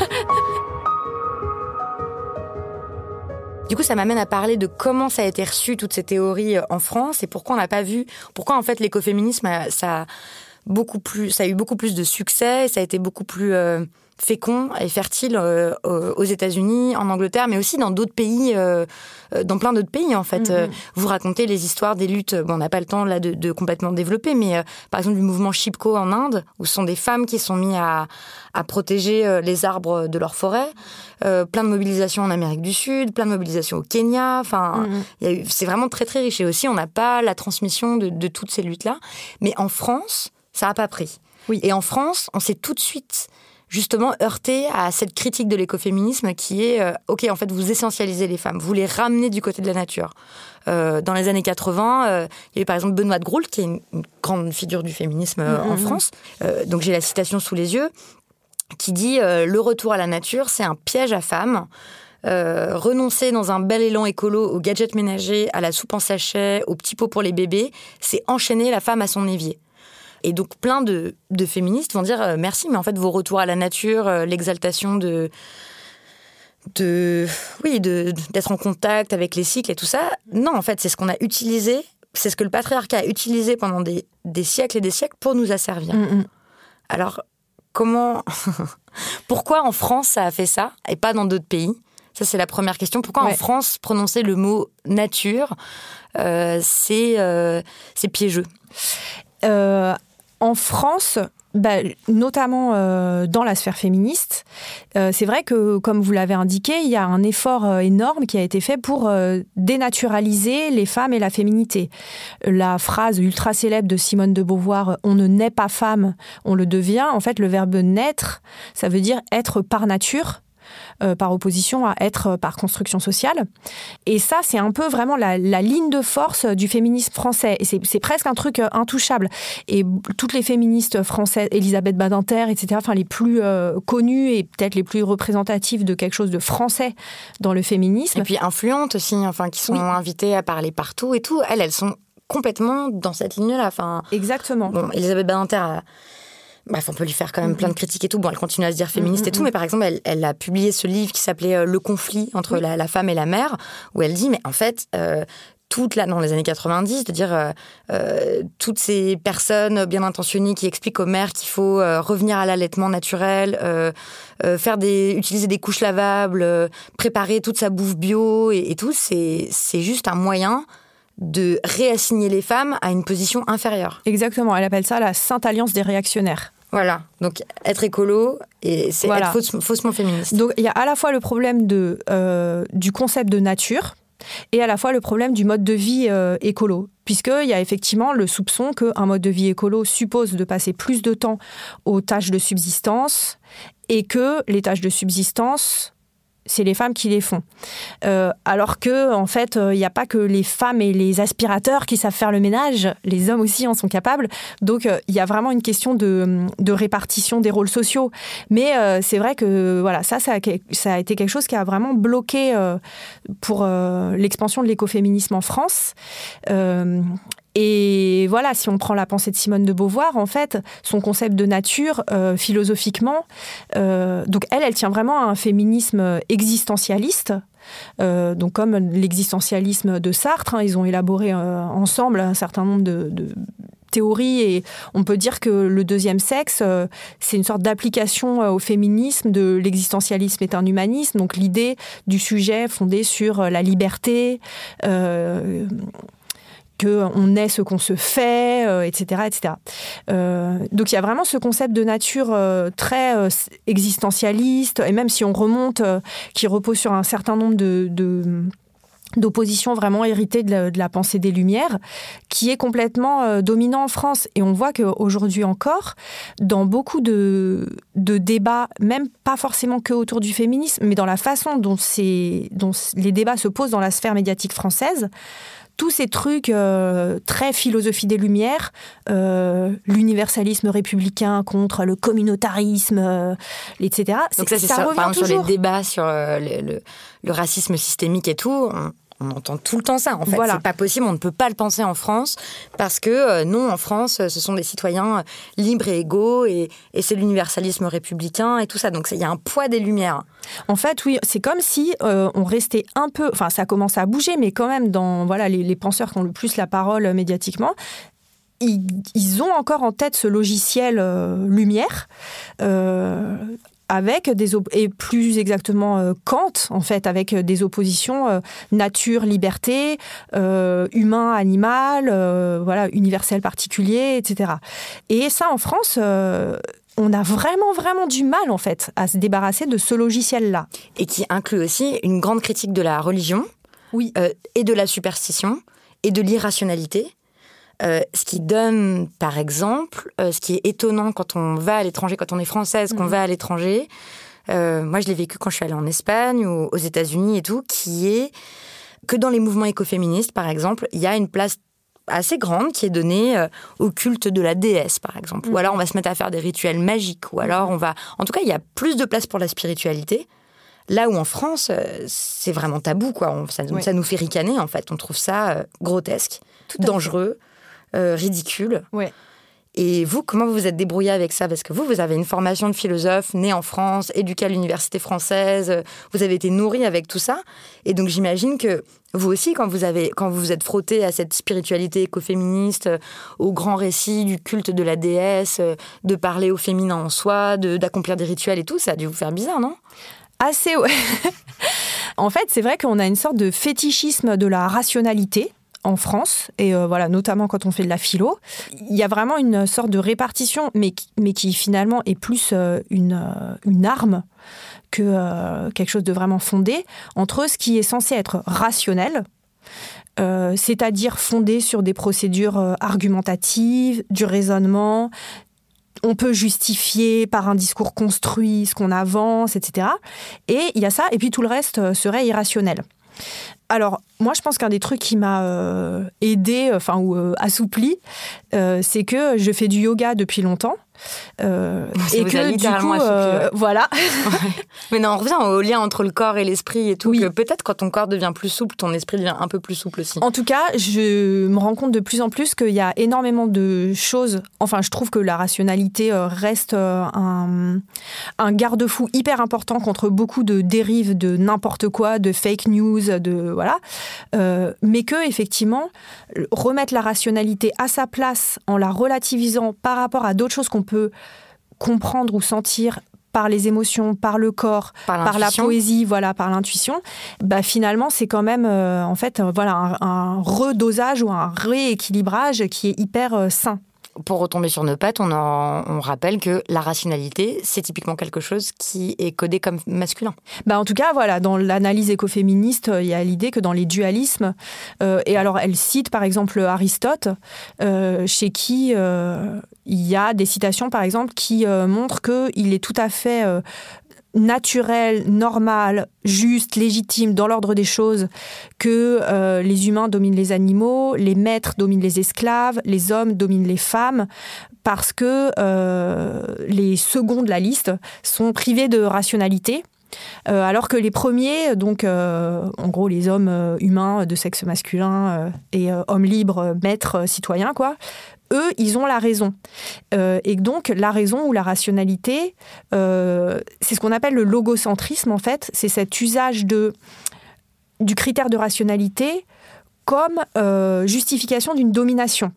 Du coup, ça m'amène à parler de comment ça a été reçu, toutes ces théories en France, et pourquoi on n'a pas vu, pourquoi en fait l'écoféminisme, ça a, beaucoup plus, ça a eu beaucoup plus de succès, ça a été beaucoup plus euh, fécond et fertile euh, aux États-Unis, en Angleterre, mais aussi dans d'autres pays, euh, dans plein d'autres pays en fait. Mm-hmm. Vous racontez les histoires des luttes, bon, on n'a pas le temps là de, de complètement développer, mais euh, par exemple du mouvement Chipko en Inde, où ce sont des femmes qui sont mises à, à protéger euh, les arbres de leur forêt, euh, plein de mobilisations en Amérique du Sud, plein de mobilisations au Kenya, enfin, mm-hmm. il y a eu, c'est vraiment très très riche. Et aussi, on n'a pas la transmission de, de toutes ces luttes-là, mais en France, ça n'a pas pris. Oui. Et en France, on s'est tout de suite justement heurté à cette critique de l'écoféminisme qui est euh, ok, en fait, vous essentialisez les femmes, vous les ramenez du côté de la nature. Euh, dans les années quatre-vingts, euh, il y a eu par exemple Benoît de Groult, qui est une, une grande figure du féminisme euh, mm-hmm. en France. Euh, donc j'ai la citation sous les yeux, qui dit euh, « Le retour à la nature, c'est un piège à femmes ». Euh, renoncer dans un bel élan écolo aux gadgets ménagers, à la soupe en sachet, aux petits pots pour les bébés, c'est enchaîner la femme à son évier. Et donc, plein de, de féministes vont dire euh, merci, mais en fait, vos retours à la nature, euh, l'exaltation de, de, oui, de, d'être en contact avec les cycles et tout ça, non, en fait, c'est ce qu'on a utilisé, c'est ce que le patriarcat a utilisé pendant des, des siècles et des siècles pour nous asservir. Mm-hmm. Alors, comment, pourquoi en France ça a fait ça et pas dans d'autres pays ? Ça, c'est la première question. Pourquoi ouais. en France, prononcer le mot nature, euh, c'est, euh, c'est piégeux ? euh... En France, bah, notamment euh, dans la sphère féministe, euh, c'est vrai que, comme vous l'avez indiqué, il y a un effort euh, énorme qui a été fait pour euh, dénaturaliser les femmes et la féminité. La phrase ultra célèbre de Simone de Beauvoir « On ne naît pas femme, on le devient », en fait, le verbe « naître », ça veut dire être par nature. Euh, par opposition à être par construction sociale. Et ça, c'est un peu vraiment la, la ligne de force du féminisme français. Et c'est, c'est presque un truc euh, intouchable. Et toutes les féministes françaises, Elisabeth Badinter, et cetera, enfin les plus euh, connues et peut-être les plus représentatives de quelque chose de français dans le féminisme. Et puis influentes aussi, enfin, qui sont oui. invitées à parler partout et tout. Elles, elles sont complètement dans cette ligne-là. Enfin, exactement. Bon, Elisabeth Badinter a... Bref, on peut lui faire quand même plein de critiques et tout. Bon, elle continue à se dire féministe mm-hmm. et tout, mais par exemple, elle, elle a publié ce livre qui s'appelait euh, « Le conflit entre oui. la, la femme et la mère », où elle dit, mais en fait, euh, toute la, dans les années quatre-vingt-dix, c'est-à-dire euh, euh, toutes ces personnes bien intentionnées qui expliquent aux mères qu'il faut euh, revenir à l'allaitement naturel, euh, euh, faire des, utiliser des couches lavables, euh, préparer toute sa bouffe bio et, et tout, c'est, c'est juste un moyen de réassigner les femmes à une position inférieure. Exactement, elle appelle ça la Sainte Alliance des réactionnaires. Voilà, donc être écolo, et c'est voilà. être fausse, faussement féministe. Donc il y a à la fois le problème de, euh, du concept de nature et à la fois le problème du mode de vie euh, écolo. Puisqu'il y a effectivement le soupçon qu'un mode de vie écolo suppose de passer plus de temps aux tâches de subsistance et que les tâches de subsistance c'est les femmes qui les font. Euh, alors que, en fait, il euh, n'y a pas que les femmes et les aspirateurs qui savent faire le ménage, les hommes aussi en sont capables. Donc, il euh, y a vraiment une question de, de répartition des rôles sociaux. Mais euh, c'est vrai que, voilà, ça, ça a, ça a été quelque chose qui a vraiment bloqué euh, pour euh, l'expansion de l'écoféminisme en France. Euh, Et voilà, si on prend la pensée de Simone de Beauvoir, en fait, son concept de nature, euh, philosophiquement, euh, donc elle, elle tient vraiment à un féminisme existentialiste, euh, donc comme l'existentialisme de Sartre, hein, ils ont élaboré euh, ensemble un certain nombre de, de théories et on peut dire que le deuxième sexe, euh, c'est une sorte d'application euh, au féminisme de l'existentialisme est un humanisme, donc l'idée du sujet fondé sur la liberté, euh, qu'on est ce qu'on se fait, euh, et cetera, et cetera. Euh, donc il y a vraiment ce concept de nature euh, très euh, existentialiste, et même si on remonte, euh, qui repose sur un certain nombre de, de d'oppositions vraiment héritées de la, de la pensée des Lumières, qui est complètement euh, dominant en France. Et on voit qu'aujourd'hui encore, dans beaucoup de, de débats, même pas forcément que autour du féminisme, mais dans la façon dont, c'est, dont les débats se posent dans la sphère médiatique française, tous ces trucs euh, très philosophie des Lumières, euh, l'universalisme républicain contre le communautarisme, euh, et cetera. Donc ça, c'est ça, ça revient par exemple, toujours. Sur les débats sur euh, le, le, le racisme systémique et tout, on, on entend tout le temps ça. En fait, voilà. C'est pas possible, on ne peut pas le penser en France parce que euh, non, en France, ce sont des citoyens libres et égaux et, et c'est l'universalisme républicain et tout ça. Donc il y a un poids des Lumières. En fait, oui, c'est comme si euh, on restait un peu... Enfin, ça commence à bouger, mais quand même, dans voilà, les, les penseurs qui ont le plus la parole médiatiquement, ils, ils ont encore en tête ce logiciel euh, Lumière, euh, avec des... Op- et plus exactement euh, Kant, en fait, avec des oppositions euh, nature, liberté, euh, humain, animal, euh, voilà, universel, particulier, et cetera. Et ça, en France... Euh, on a vraiment, vraiment du mal, en fait, à se débarrasser de ce logiciel-là. Et qui inclut aussi une grande critique de la religion, oui. euh, et de la superstition, et de l'irrationalité. Euh, ce qui donne, par exemple, euh, ce qui est étonnant quand on va à l'étranger, quand on est française, qu'on mmh. va à l'étranger, euh, moi je l'ai vécu quand je suis allée en Espagne ou aux États-Unis et tout, qui est que dans les mouvements écoféministes, par exemple, il y a une place assez grande qui est donnée euh, au culte de la déesse, par exemple. Mmh. Ou alors on va se mettre à faire des rituels magiques. Ou alors on va... En tout cas, il y a plus de place pour la spiritualité. Là où en France, euh, c'est vraiment tabou, quoi. On, ça, oui. ça nous fait ricaner, en fait. On trouve ça euh, grotesque, dangereux, euh, ridicule. Ouais. Et vous, comment vous vous êtes débrouillé avec ça ? Parce que vous, vous avez une formation de philosophe, né en France, éduqué à l'université française, vous avez été nourri avec tout ça. Et donc j'imagine que vous aussi, quand vous avez, quand vous vous êtes frotté à cette spiritualité écoféministe, au grand récit du culte de la déesse, de parler au féminin en soi, de, d'accomplir des rituels et tout, ça a dû vous faire bizarre, non ? Assez, ouais. En fait, c'est vrai qu'on a une sorte de fétichisme de la rationalité en France, et euh, voilà, notamment quand on fait de la philo. Il y a vraiment une sorte de répartition, mais qui, mais qui finalement est plus euh, une, euh, une arme que euh, quelque chose de vraiment fondé, entre ce qui est censé être rationnel, euh, c'est-à-dire fondé sur des procédures euh, argumentatives, du raisonnement. On peut justifier par un discours construit ce qu'on avance, et cetera. Et il y a ça, et puis tout le reste serait irrationnel. Alors, moi, je pense qu'un des trucs qui m'a euh, aidé, enfin, ou euh, assoupli, euh, c'est que je fais du yoga depuis longtemps. Euh, et que du coup, euh, voilà. Ouais. Mais non, on revient au lien entre le corps et l'esprit et tout. Oui. Que peut-être quand ton corps devient plus souple, ton esprit devient un peu plus souple aussi. En tout cas, je me rends compte de plus en plus qu'il y a énormément de choses. Enfin, je trouve que la rationalité reste un, un garde-fou hyper important contre beaucoup de dérives de n'importe quoi, de fake news, de voilà. Euh, mais que effectivement, remettre la rationalité à sa place en la relativisant par rapport à d'autres choses qu'on peut comprendre ou sentir par les émotions, par le corps, par, par la poésie, voilà, par l'intuition, bah finalement c'est quand même euh, en fait euh, voilà un, un redosage ou un rééquilibrage qui est hyper euh, sain. Pour retomber sur nos pattes, on, en, on rappelle que la rationalité, c'est typiquement quelque chose qui est codé comme masculin. Bah en tout cas, voilà, dans l'analyse écoféministe, il y a l'idée que dans les dualismes, euh, et alors elle cite par exemple Aristote, euh, chez qui euh, il y a des citations par exemple qui euh, montrent qu'il est tout à fait... Euh, naturel, normal, juste, légitime, dans l'ordre des choses, que euh, les humains dominent les animaux, les maîtres dominent les esclaves, les hommes dominent les femmes, parce que euh, les seconds de la liste sont privés de rationalité. Euh, alors que les premiers, donc euh, en gros les hommes euh, humains de sexe masculin euh, et euh, hommes libres, maîtres, euh, citoyens, quoi, eux, ils ont la raison. Euh, et donc la raison ou la rationalité, euh, c'est ce qu'on appelle le logocentrisme en fait, c'est cet usage de, du critère de rationalité comme euh, justification d'une domination.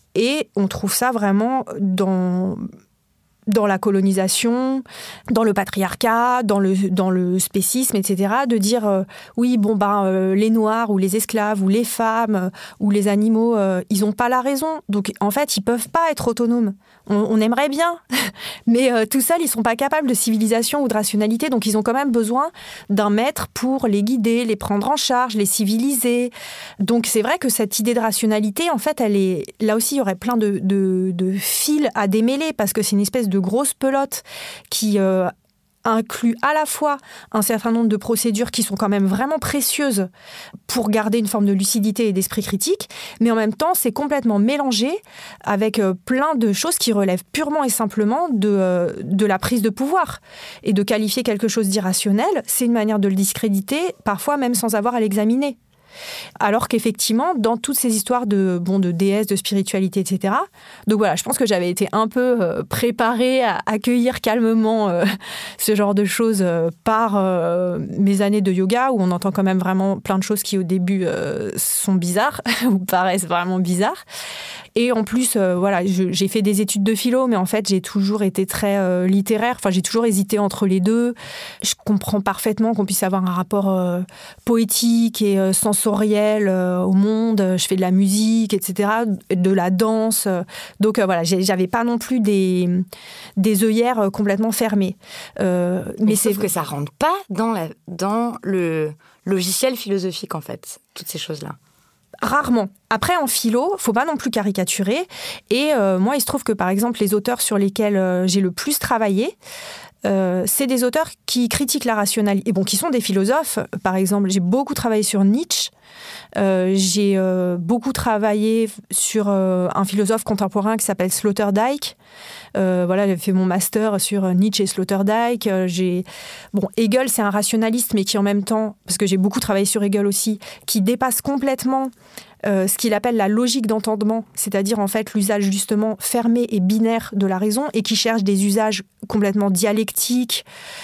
Et on trouve ça vraiment dans... dans la colonisation, dans le patriarcat, dans le, dans le spécisme, et cetera, de dire euh, oui, bon, ben, euh, les Noirs ou les esclaves ou les femmes euh, ou les animaux, euh, ils n'ont pas la raison. Donc, en fait, ils ne peuvent pas être autonomes. On, on aimerait bien, mais euh, tout seuls, ils ne sont pas capables de civilisation ou de rationalité. Donc, ils ont quand même besoin d'un maître pour les guider, les prendre en charge, les civiliser. Donc, c'est vrai que cette idée de rationalité, en fait, elle est... là aussi, il y aurait plein de, de, de fils à démêler parce que c'est une espèce de grosse pelote qui euh, inclut à la fois un certain nombre de procédures qui sont quand même vraiment précieuses pour garder une forme de lucidité et d'esprit critique, mais en même temps, c'est complètement mélangé avec euh, plein de choses qui relèvent purement et simplement de, euh, de la prise de pouvoir. Et de qualifier quelque chose d'irrationnel, c'est une manière de le discréditer, parfois même sans avoir à l'examiner. Alors qu'effectivement, dans toutes ces histoires de, bon, de déesses, de spiritualité, et cetera, donc voilà, je pense que j'avais été un peu euh, préparée à accueillir calmement euh, ce genre de choses euh, par euh, mes années de yoga, où on entend quand même vraiment plein de choses qui, au début, euh, sont bizarres, ou paraissent vraiment bizarres. Et en plus, euh, voilà, je, j'ai fait des études de philo, mais en fait, j'ai toujours été très euh, littéraire. Enfin, j'ai toujours hésité entre les deux. Je comprends parfaitement qu'on puisse avoir un rapport euh, poétique et euh, sensoriel euh, au monde. Je fais de la musique, et cetera, de la danse. Donc euh, voilà, j'avais pas non plus des, des œillères complètement fermées. Euh, mais mais sauf c'est que ça rentre pas dans, la, dans le logiciel philosophique, en fait, toutes ces choses-là. Rarement. Après, en philo, faut pas non plus caricaturer. Et euh, moi, il se trouve que, par exemple, les auteurs sur lesquels euh, j'ai le plus travaillé, euh, c'est des auteurs qui critiquent la rationalité. Et bon, qui sont des philosophes. Par exemple, j'ai beaucoup travaillé sur Nietzsche. Euh, j'ai euh, beaucoup travaillé sur euh, un philosophe contemporain qui s'appelle Sloterdijk. Euh, voilà, j'ai fait mon master sur Nietzsche et Sloterdijk. Euh, j'ai... Bon, Hegel, c'est un rationaliste, mais qui en même temps, parce que j'ai beaucoup travaillé sur Hegel aussi, qui dépasse complètement euh, ce qu'il appelle la logique d'entendement, c'est-à-dire en fait l'usage justement fermé et binaire de la raison, et qui cherche des usages complètement dialectiques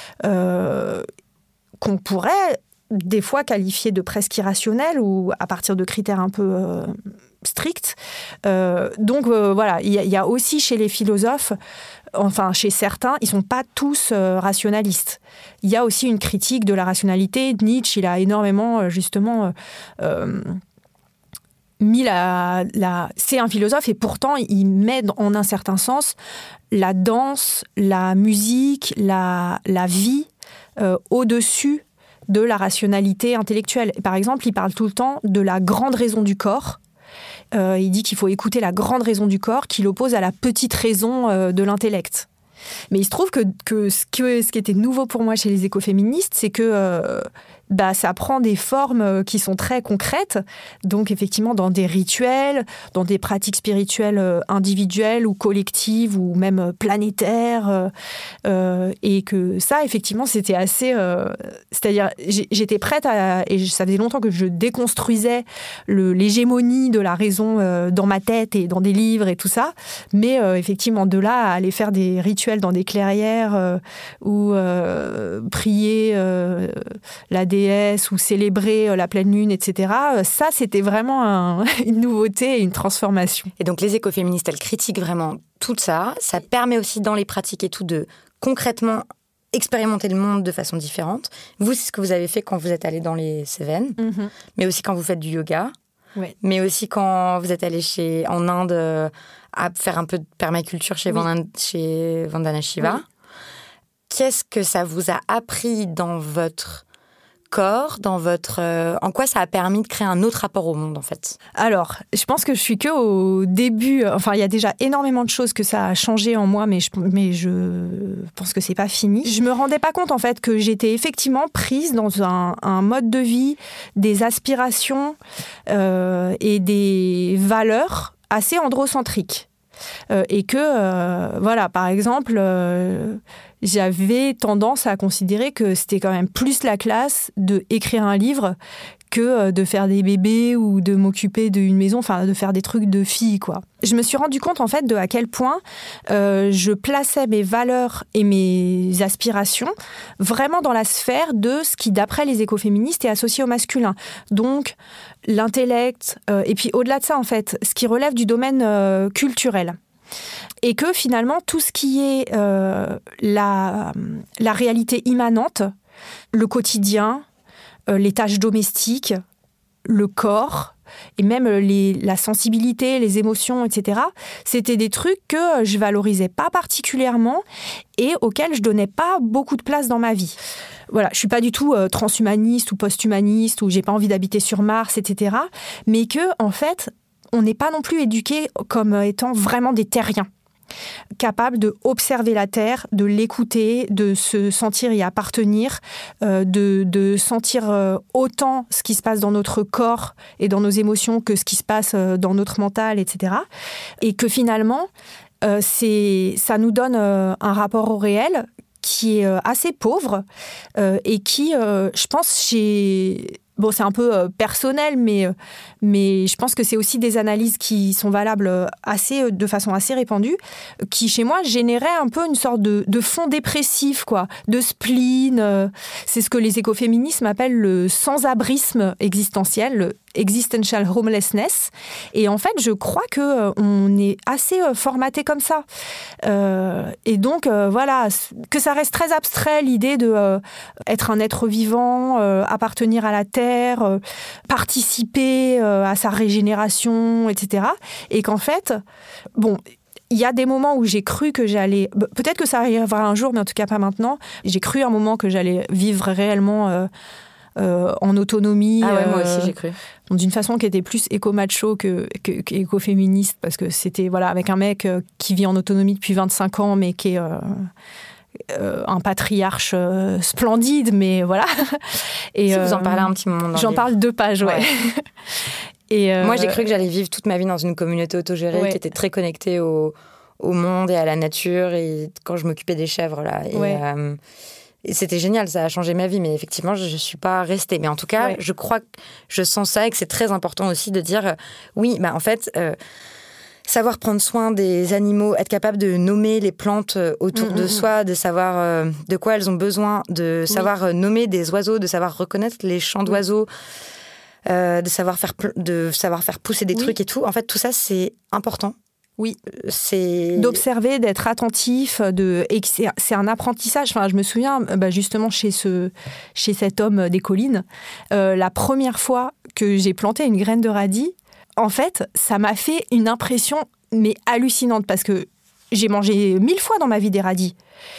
euh, qu'on pourrait des fois qualifiés de presque irrationnels ou à partir de critères un peu euh, stricts. Euh, donc euh, voilà, il y, y a aussi chez les philosophes, enfin chez certains, ils ne sont pas tous euh, rationalistes. Il y a aussi une critique de la rationalité. Nietzsche, il a énormément justement euh, mis la, la... C'est un philosophe et pourtant il met en un certain sens la danse, la musique, la, la vie euh, au-dessus de la rationalité intellectuelle. Par exemple, il parle tout le temps de la grande raison du corps. Euh, il dit qu'il faut écouter la grande raison du corps qu'il oppose à la petite raison euh, de l'intellect. Mais il se trouve que, que, ce que ce qui était nouveau pour moi chez les écoféministes, c'est que euh, bah, ça prend des formes qui sont très concrètes, donc effectivement dans des rituels, dans des pratiques spirituelles individuelles ou collectives ou même planétaires, euh, et que ça, effectivement, c'était assez... Euh, c'est-à-dire, j'étais prête à... Et ça faisait longtemps que je déconstruisais le, l'hégémonie de la raison euh, dans ma tête et dans des livres et tout ça, mais euh, effectivement, de là à aller faire des rituels dans des clairières euh, ou euh, prier euh, la déesse ou célébrer la pleine lune, et cetera. Ça, c'était vraiment un, une nouveauté et une transformation. Et donc, les écoféministes, elles critiquent vraiment tout ça. Ça permet aussi, dans les pratiques et tout, de concrètement expérimenter le monde de façon différente. Vous, c'est ce que vous avez fait quand vous êtes allé dans les Cévennes, mm-hmm. mais aussi quand vous faites du yoga, ouais. mais aussi quand vous êtes allé chez, en Inde euh, à faire un peu de permaculture chez, oui. Vandana, chez Vandana Shiva. Oui. Qu'est-ce que ça vous a appris dans votre corps, dans votre, euh, en quoi ça a permis de créer un autre rapport au monde en fait? Alors, je pense que je suis que au début. Enfin, il y a déjà énormément de choses que ça a changé en moi, mais je, mais je pense que c'est pas fini. Je me rendais pas compte en fait que j'étais effectivement prise dans un, un mode de vie, des aspirations euh, et des valeurs assez androcentriques. Euh, et que, euh, voilà, par exemple, euh, j'avais tendance à considérer que c'était quand même plus la classe d'écrire un livre que euh, de faire des bébés ou de m'occuper d'une maison, enfin de faire des trucs de fille, quoi. Je me suis rendu compte, en fait, de à quel point euh, je plaçais mes valeurs et mes aspirations vraiment dans la sphère de ce qui, d'après les écoféministes, est associé au masculin. Donc, l'intellect, euh, et puis au-delà de ça, en fait, ce qui relève du domaine euh, culturel. Et que finalement, tout ce qui est euh, la, la réalité immanente, le quotidien, euh, les tâches domestiques, le corps, et même les, la sensibilité, les émotions, et cetera, c'était des trucs que je valorisais pas particulièrement et auxquels je donnais pas beaucoup de place dans ma vie. Voilà, je suis pas du tout euh, transhumaniste ou post-humaniste ou j'ai pas envie d'habiter sur Mars, et cetera. Mais que, en fait, on n'est pas non plus éduqués comme étant vraiment des terriens, capables de observer la Terre, de l'écouter, de se sentir y appartenir, euh, de, de sentir euh, autant ce qui se passe dans notre corps et dans nos émotions que ce qui se passe euh, dans notre mental, et cetera. Et que finalement, euh, c'est, ça nous donne euh, un rapport au réel qui est euh, assez pauvre euh, et qui, euh, je pense, chez... Bon, c'est un peu euh, personnel, mais, euh, mais je pense que c'est aussi des analyses qui sont valables assez, de façon assez répandue, qui, chez moi, généraient un peu une sorte de, de fond dépressif, quoi, de spleen. Euh, c'est ce que les écoféminismes appellent le sans-abrisme existentiel, le existential homelessness. Et en fait, je crois qu'on est assez formaté comme ça. Euh, et donc, euh, voilà, que ça reste très abstrait, l'idée de euh, être un être vivant, euh, appartenir à la Terre, Euh, participer euh, à sa régénération, et cetera. Et qu'en fait, bon, il y a des moments où j'ai cru que j'allais... Peut-être que ça arrivera un jour, mais en tout cas pas maintenant. J'ai cru un moment que j'allais vivre réellement euh, euh, en autonomie. Ah ouais, euh, moi aussi, j'ai cru. D'une façon qui était plus éco-macho que, que, qu'éco-féministe, parce que c'était voilà, avec un mec euh, qui vit en autonomie depuis vingt-cinq ans, mais qui est... Euh, Euh, un patriarche euh, splendide, mais voilà. Et, si vous en euh, parlez un petit moment dans j'en le parle livre. deux pages, ouais. ouais. Et euh, moi, j'ai cru que j'allais vivre toute ma vie dans une communauté autogérée ouais. qui était très connectée au, au monde et à la nature. Et quand je m'occupais des chèvres, là. Et, ouais. euh, et c'était génial, ça a changé ma vie. Mais effectivement, je ne suis pas restée. Mais en tout cas, ouais. je crois que je sens ça et que c'est très important aussi de dire euh, oui, bah, en fait... Euh, savoir prendre soin des animaux, être capable de nommer les plantes autour mmh, de mmh. soi, de savoir euh, de quoi elles ont besoin, de oui. savoir euh, nommer des oiseaux, de savoir reconnaître les chants oui. d'oiseaux, euh, de, savoir faire, de savoir faire pousser des oui. trucs et tout. En fait, tout ça, c'est important. Oui, c'est d'observer, d'être attentif, de et c'est, c'est un apprentissage. Enfin, je me souviens, bah justement chez ce chez cet homme des collines, euh, la première fois que j'ai planté une graine de radis. En fait, ça m'a fait une impression mais hallucinante parce que j'ai mangé mille fois dans ma vie des radis.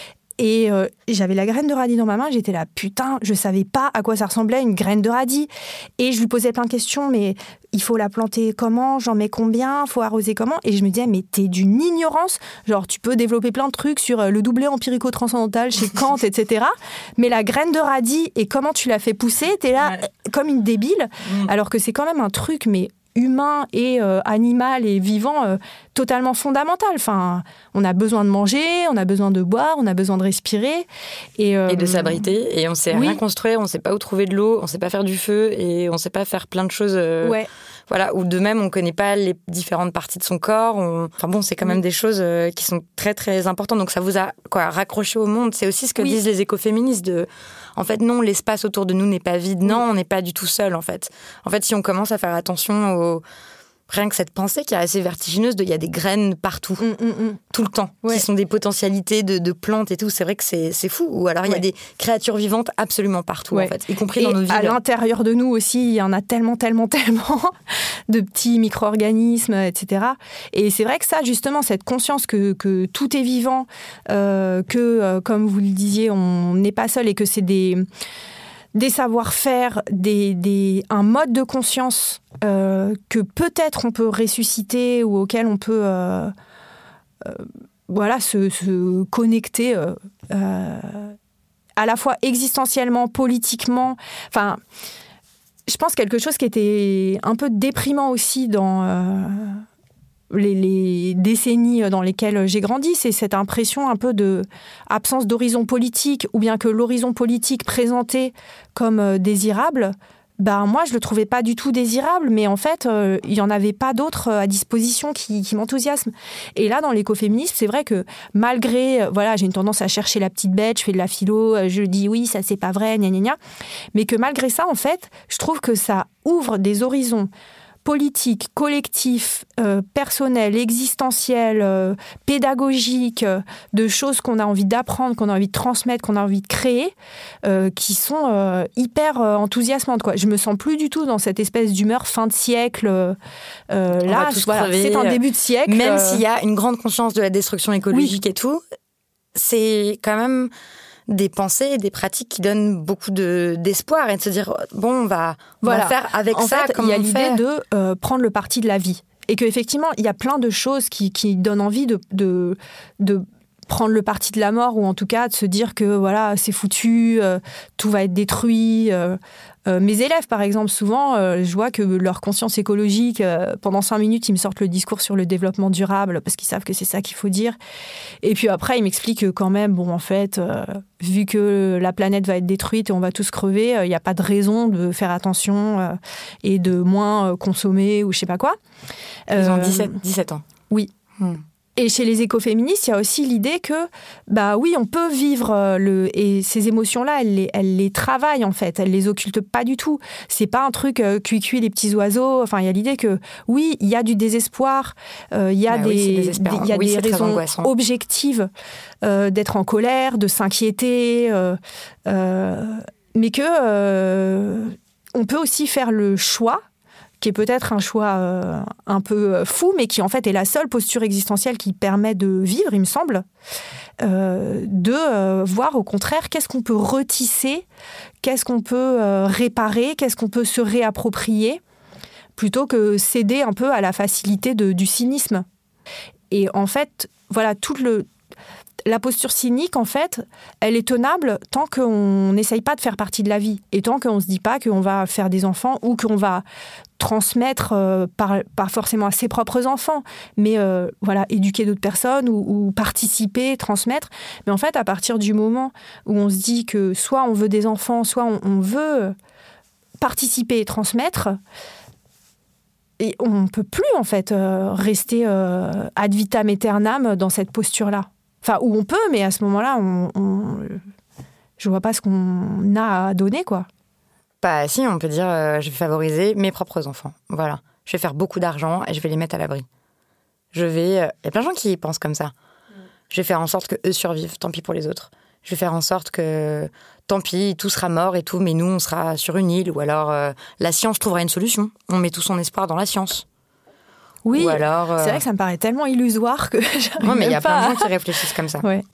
Et euh, j'avais la graine de radis dans ma main, j'étais là, putain, je savais pas à quoi ça ressemblait une graine de radis. Et je lui posais plein de questions, mais il faut la planter comment, j'en mets combien, faut arroser comment. Et je me disais, mais t'es d'une ignorance. Genre, tu peux développer plein de trucs sur le doublé empirico-transcendantal chez Kant, et cetera. Mais la graine de radis et comment tu l'as fait pousser, t'es là ouais. comme une débile. Mmh. Alors que c'est quand même un truc, mais humain et euh, animal et vivant euh, totalement fondamental. Enfin, on a besoin de manger, on a besoin de boire, on a besoin de respirer. Et, euh, et de s'abriter. Et on sait oui. rien construire, on sait pas où trouver de l'eau, on sait pas faire du feu et on sait pas faire plein de choses. Euh, ouais. Voilà, ou de même, on connaît pas les différentes parties de son corps. On... Enfin bon, c'est quand même oui. des choses euh, qui sont très très importantes. Donc ça vous a quoi raccroché au monde. C'est aussi ce que oui. disent les écoféministes. De... En fait, non, l'espace autour de nous n'est pas vide. Oui. Non, on n'est pas du tout seul, en fait. En fait, si on commence à faire attention aux... Rien que cette pensée qui est assez vertigineuse, de il y a des graines partout, mmh, mmh, mmh. tout le temps, ouais. qui sont des potentialités de, de plantes et tout. C'est vrai que c'est, c'est fou. Ou alors il ouais. y a des créatures vivantes absolument partout, ouais. en fait, y compris et dans nos villes. À l'intérieur de nous aussi, il y en a tellement, tellement, tellement de petits micro-organismes, et cetera. Et c'est vrai que ça, justement, cette conscience que, que tout est vivant, euh, que, euh, comme vous le disiez, on n'est pas seul et que c'est des... des savoir-faire, des, des, un mode de conscience euh, que peut-être on peut ressusciter ou auquel on peut euh, euh, voilà, se, se connecter euh, euh, à la fois existentiellement, politiquement. Enfin, je pense quelque chose qui était un peu déprimant aussi dans... Euh, Les, les décennies dans lesquelles j'ai grandi, c'est cette impression un peu d'absence d'horizon politique, ou bien que l'horizon politique présenté comme désirable, ben moi je le trouvais pas du tout désirable, mais en fait euh, il y en avait pas d'autres à disposition qui, qui m'enthousiasment. Et là dans l'écoféminisme, c'est vrai que malgré, euh, voilà, j'ai une tendance à chercher la petite bête, je fais de la philo, euh, je dis oui ça c'est pas vrai, gna gna gna, mais que malgré ça en fait, je trouve que ça ouvre des horizons politique, collectif, euh, personnel, existentiel, euh, pédagogique, euh, de choses qu'on a envie d'apprendre, qu'on a envie de transmettre, qu'on a envie de créer, euh, qui sont euh, hyper euh, enthousiasmantes, quoi. Je me sens plus du tout dans cette espèce d'humeur fin de siècle. Euh, là, voilà, c'est un début de siècle. Même euh... s'il y a une grande conscience de la destruction écologique oui. et tout, c'est quand même des pensées et des pratiques qui donnent beaucoup de, d'espoir et de se dire, bon, on va, on voilà. va faire avec en ça fait, comme il y a on l'idée fait. de euh, prendre le parti de la vie. Et qu'effectivement, il y a plein de choses qui, qui donnent envie de, de, de prendre le parti de la mort, ou en tout cas de se dire que voilà, c'est foutu, euh, tout va être détruit. Euh, euh, mes élèves, par exemple, souvent, euh, je vois que leur conscience écologique, euh, pendant cinq minutes, ils me sortent le discours sur le développement durable, parce qu'ils savent que c'est ça qu'il faut dire. Et puis après, ils m'expliquent que quand même, bon, en fait, euh, vu que la planète va être détruite et on va tous crever, il euh, n'y a pas de raison de faire attention euh, et de moins euh, consommer ou je sais pas quoi. Ils ont dix-sept, dix-sept ans. Oui. Hmm. Et chez les écoféministes, il y a aussi l'idée que, bah oui, on peut vivre le et ces émotions-là, elles les, elles les travaillent en fait, elles les occultent pas du tout. C'est pas un truc euh, cuit-cuit les petits oiseaux. Enfin, il y a l'idée que oui, il y a du désespoir, euh, il y a bah des, oui, il y a oui, des raisons objectives euh, d'être en colère, de s'inquiéter, euh, euh, mais que euh, on peut aussi faire le choix, qui est peut-être un choix euh, un peu fou, mais qui en fait est la seule posture existentielle qui permet de vivre, il me semble, euh, de euh, voir au contraire qu'est-ce qu'on peut retisser, qu'est-ce qu'on peut euh, réparer, qu'est-ce qu'on peut se réapproprier, plutôt que céder un peu à la facilité de, du cynisme. Et en fait, voilà, toute le... La posture cynique, en fait, elle est tenable tant qu'on n'essaye pas de faire partie de la vie et tant qu'on ne se dit pas qu'on va faire des enfants ou qu'on va transmettre, euh, par, pas forcément à ses propres enfants, mais euh, voilà, éduquer d'autres personnes ou, ou participer, transmettre. Mais en fait, à partir du moment où on se dit que soit on veut des enfants, soit on, on veut participer et transmettre, et on ne peut plus, en fait, euh, rester euh, ad vitam aeternam dans cette posture-là. Enfin, où on peut, mais à ce moment-là, on, on, je vois pas ce qu'on a à donner, quoi. Bah si, on peut dire, euh, je vais favoriser mes propres enfants. Voilà. Je vais faire beaucoup d'argent et je vais les mettre à l'abri. Je vais... Il euh, y a plein de gens qui pensent comme ça. Mm. Je vais faire en sorte qu'eux survivent, tant pis pour les autres. Je vais faire en sorte que, tant pis, tout sera mort et tout, mais nous, on sera sur une île. Ou alors, euh, la science trouvera une solution. On met tout son espoir dans la science. Oui, ou alors, euh... c'est vrai que ça me paraît tellement illusoire que j'arrive Non, mais il y a pas plein de gens qui réfléchissent comme ça. Ouais.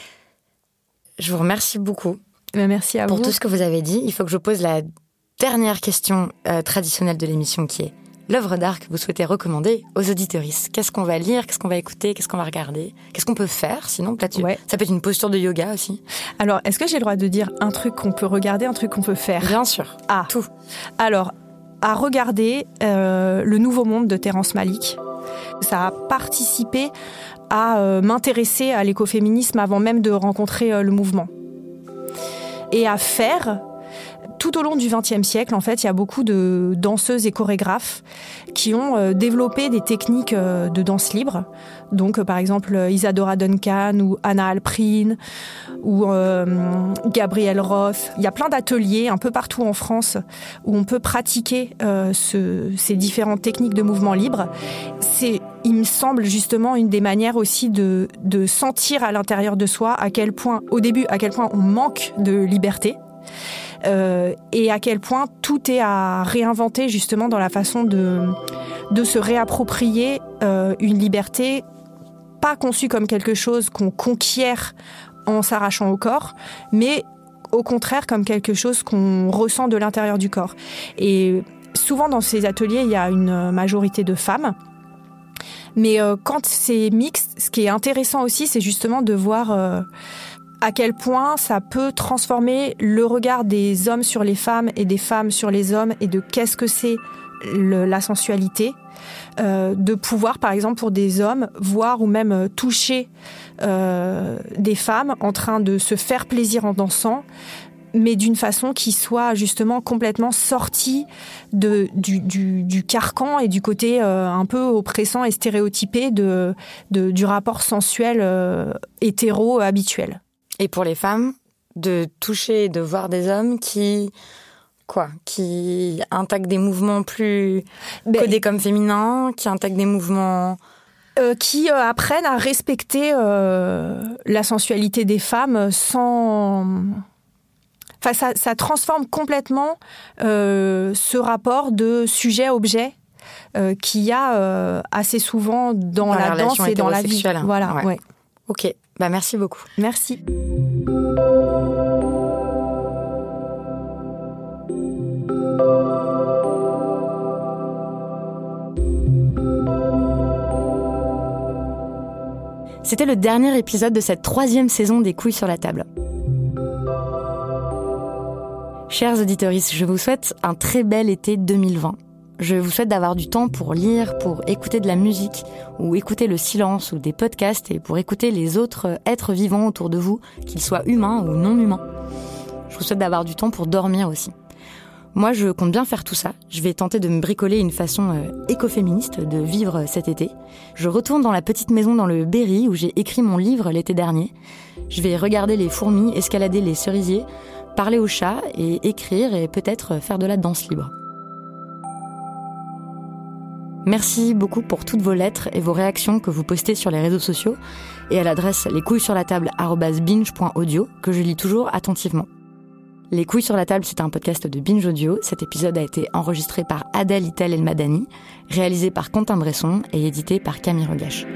Je vous remercie beaucoup. Mais merci à pour vous. tout ce que vous avez dit. Il faut que je pose la dernière question euh, traditionnelle de l'émission, qui est l'œuvre d'art que vous souhaitez recommander aux auditeuristes. Qu'est-ce qu'on va lire, qu'est-ce qu'on va écouter, qu'est-ce qu'on va regarder, qu'est-ce qu'on peut faire, sinon peut-être ouais. Ça peut être une posture de yoga aussi. Alors, est-ce que j'ai le droit de dire un truc qu'on peut regarder, un truc qu'on peut faire ? Bien sûr. Ah, tout. Alors, à regarder euh, Le Nouveau Monde de Terrence Malick. Ça a participé à euh, m'intéresser à l'écoféminisme avant même de rencontrer euh, le mouvement. Et à faire, tout au long du vingtième siècle, en fait, il y a beaucoup de danseuses et chorégraphes qui ont euh, développé des techniques euh, de danse libre. Donc, euh, par exemple, Isadora Duncan ou Anna Alprin ou euh, Gabrielle Roth. Il y a plein d'ateliers un peu partout en France où on peut pratiquer euh, ce, ces différentes techniques de mouvement libre. C'est, il me semble, justement une des manières aussi de, de sentir à l'intérieur de soi à quel point, au début, à quel point on manque de liberté. Euh, et à quel point tout est à réinventer justement dans la façon de, de se réapproprier euh, une liberté pas conçue comme quelque chose qu'on conquiert en s'arrachant au corps, mais au contraire comme quelque chose qu'on ressent de l'intérieur du corps. Et souvent dans ces ateliers, il y a une majorité de femmes. Mais euh, quand c'est mixte, ce qui est intéressant aussi, c'est justement de voir euh, à quel point ça peut transformer le regard des hommes sur les femmes et des femmes sur les hommes et de qu'est-ce que c'est le, la sensualité. Euh, de pouvoir, par exemple, pour des hommes, voir ou même toucher euh, des femmes en train de se faire plaisir en dansant, mais d'une façon qui soit justement complètement sortie de, du, du, du carcan et du côté euh, un peu oppressant et stéréotypé de, de, du rapport sensuel euh, hétéro habituel. Et pour les femmes, de toucher et de voir des hommes qui... Quoi, qui intègrent des mouvements plus ben, codés comme féminins, qui intègrent des mouvements... Euh, qui euh, apprennent à respecter euh, la sensualité des femmes sans... Enfin, ça, ça transforme complètement euh, ce rapport de sujet-objet euh, qu'il y a euh, assez souvent dans, dans la, la danse et dans la vie. Voilà, ouais. Ouais. Ok, bah merci beaucoup. Merci. C'était le dernier épisode de cette troisième saison des Couilles sur la table. Chers auditeurs, je vous souhaite un très bel été deux mille vingt. Je vous souhaite d'avoir du temps pour lire, pour écouter de la musique, ou écouter le silence, ou des podcasts, et pour écouter les autres êtres vivants autour de vous, qu'ils soient humains ou non humains. Je vous souhaite d'avoir du temps pour dormir aussi. Moi, je compte bien faire tout ça. Je vais tenter de me bricoler une façon euh, écoféministe de vivre cet été. Je retourne dans la petite maison dans le Berry où j'ai écrit mon livre l'été dernier. Je vais regarder les fourmis, escalader les cerisiers, parler aux chats et écrire et peut-être faire de la danse libre. Merci beaucoup pour toutes vos lettres et vos réactions que vous postez sur les réseaux sociaux et à l'adresse lescouillessurlatable arobase binge point audio que je lis toujours attentivement. Les Couilles sur la table, c'est un podcast de Binge Audio. Cet épisode a été enregistré par Adèle Itel Elmadani, réalisé par Quentin Bresson et édité par Camille Regache.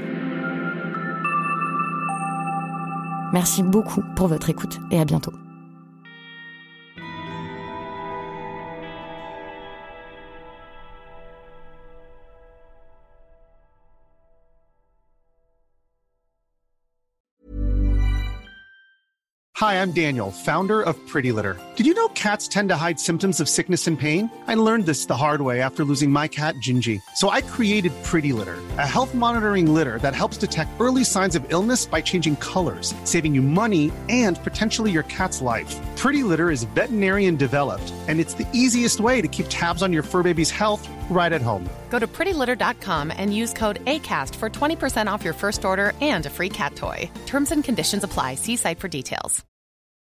Merci beaucoup pour votre écoute et à bientôt. Hi, I'm Daniel, founder of Pretty Litter. Did you know cats tend to hide symptoms of sickness and pain? I learned this the hard way after losing my cat, Gingy. So I created Pretty Litter, a health monitoring litter that helps detect early signs of illness by changing colors, saving you money and potentially your cat's life. Pretty Litter is veterinarian developed, and it's the easiest way to keep tabs on your fur baby's health right at home. Go to pretty litter dot com and use code ACAST for twenty percent off your first order and a free cat toy. Terms and conditions apply. See site for details.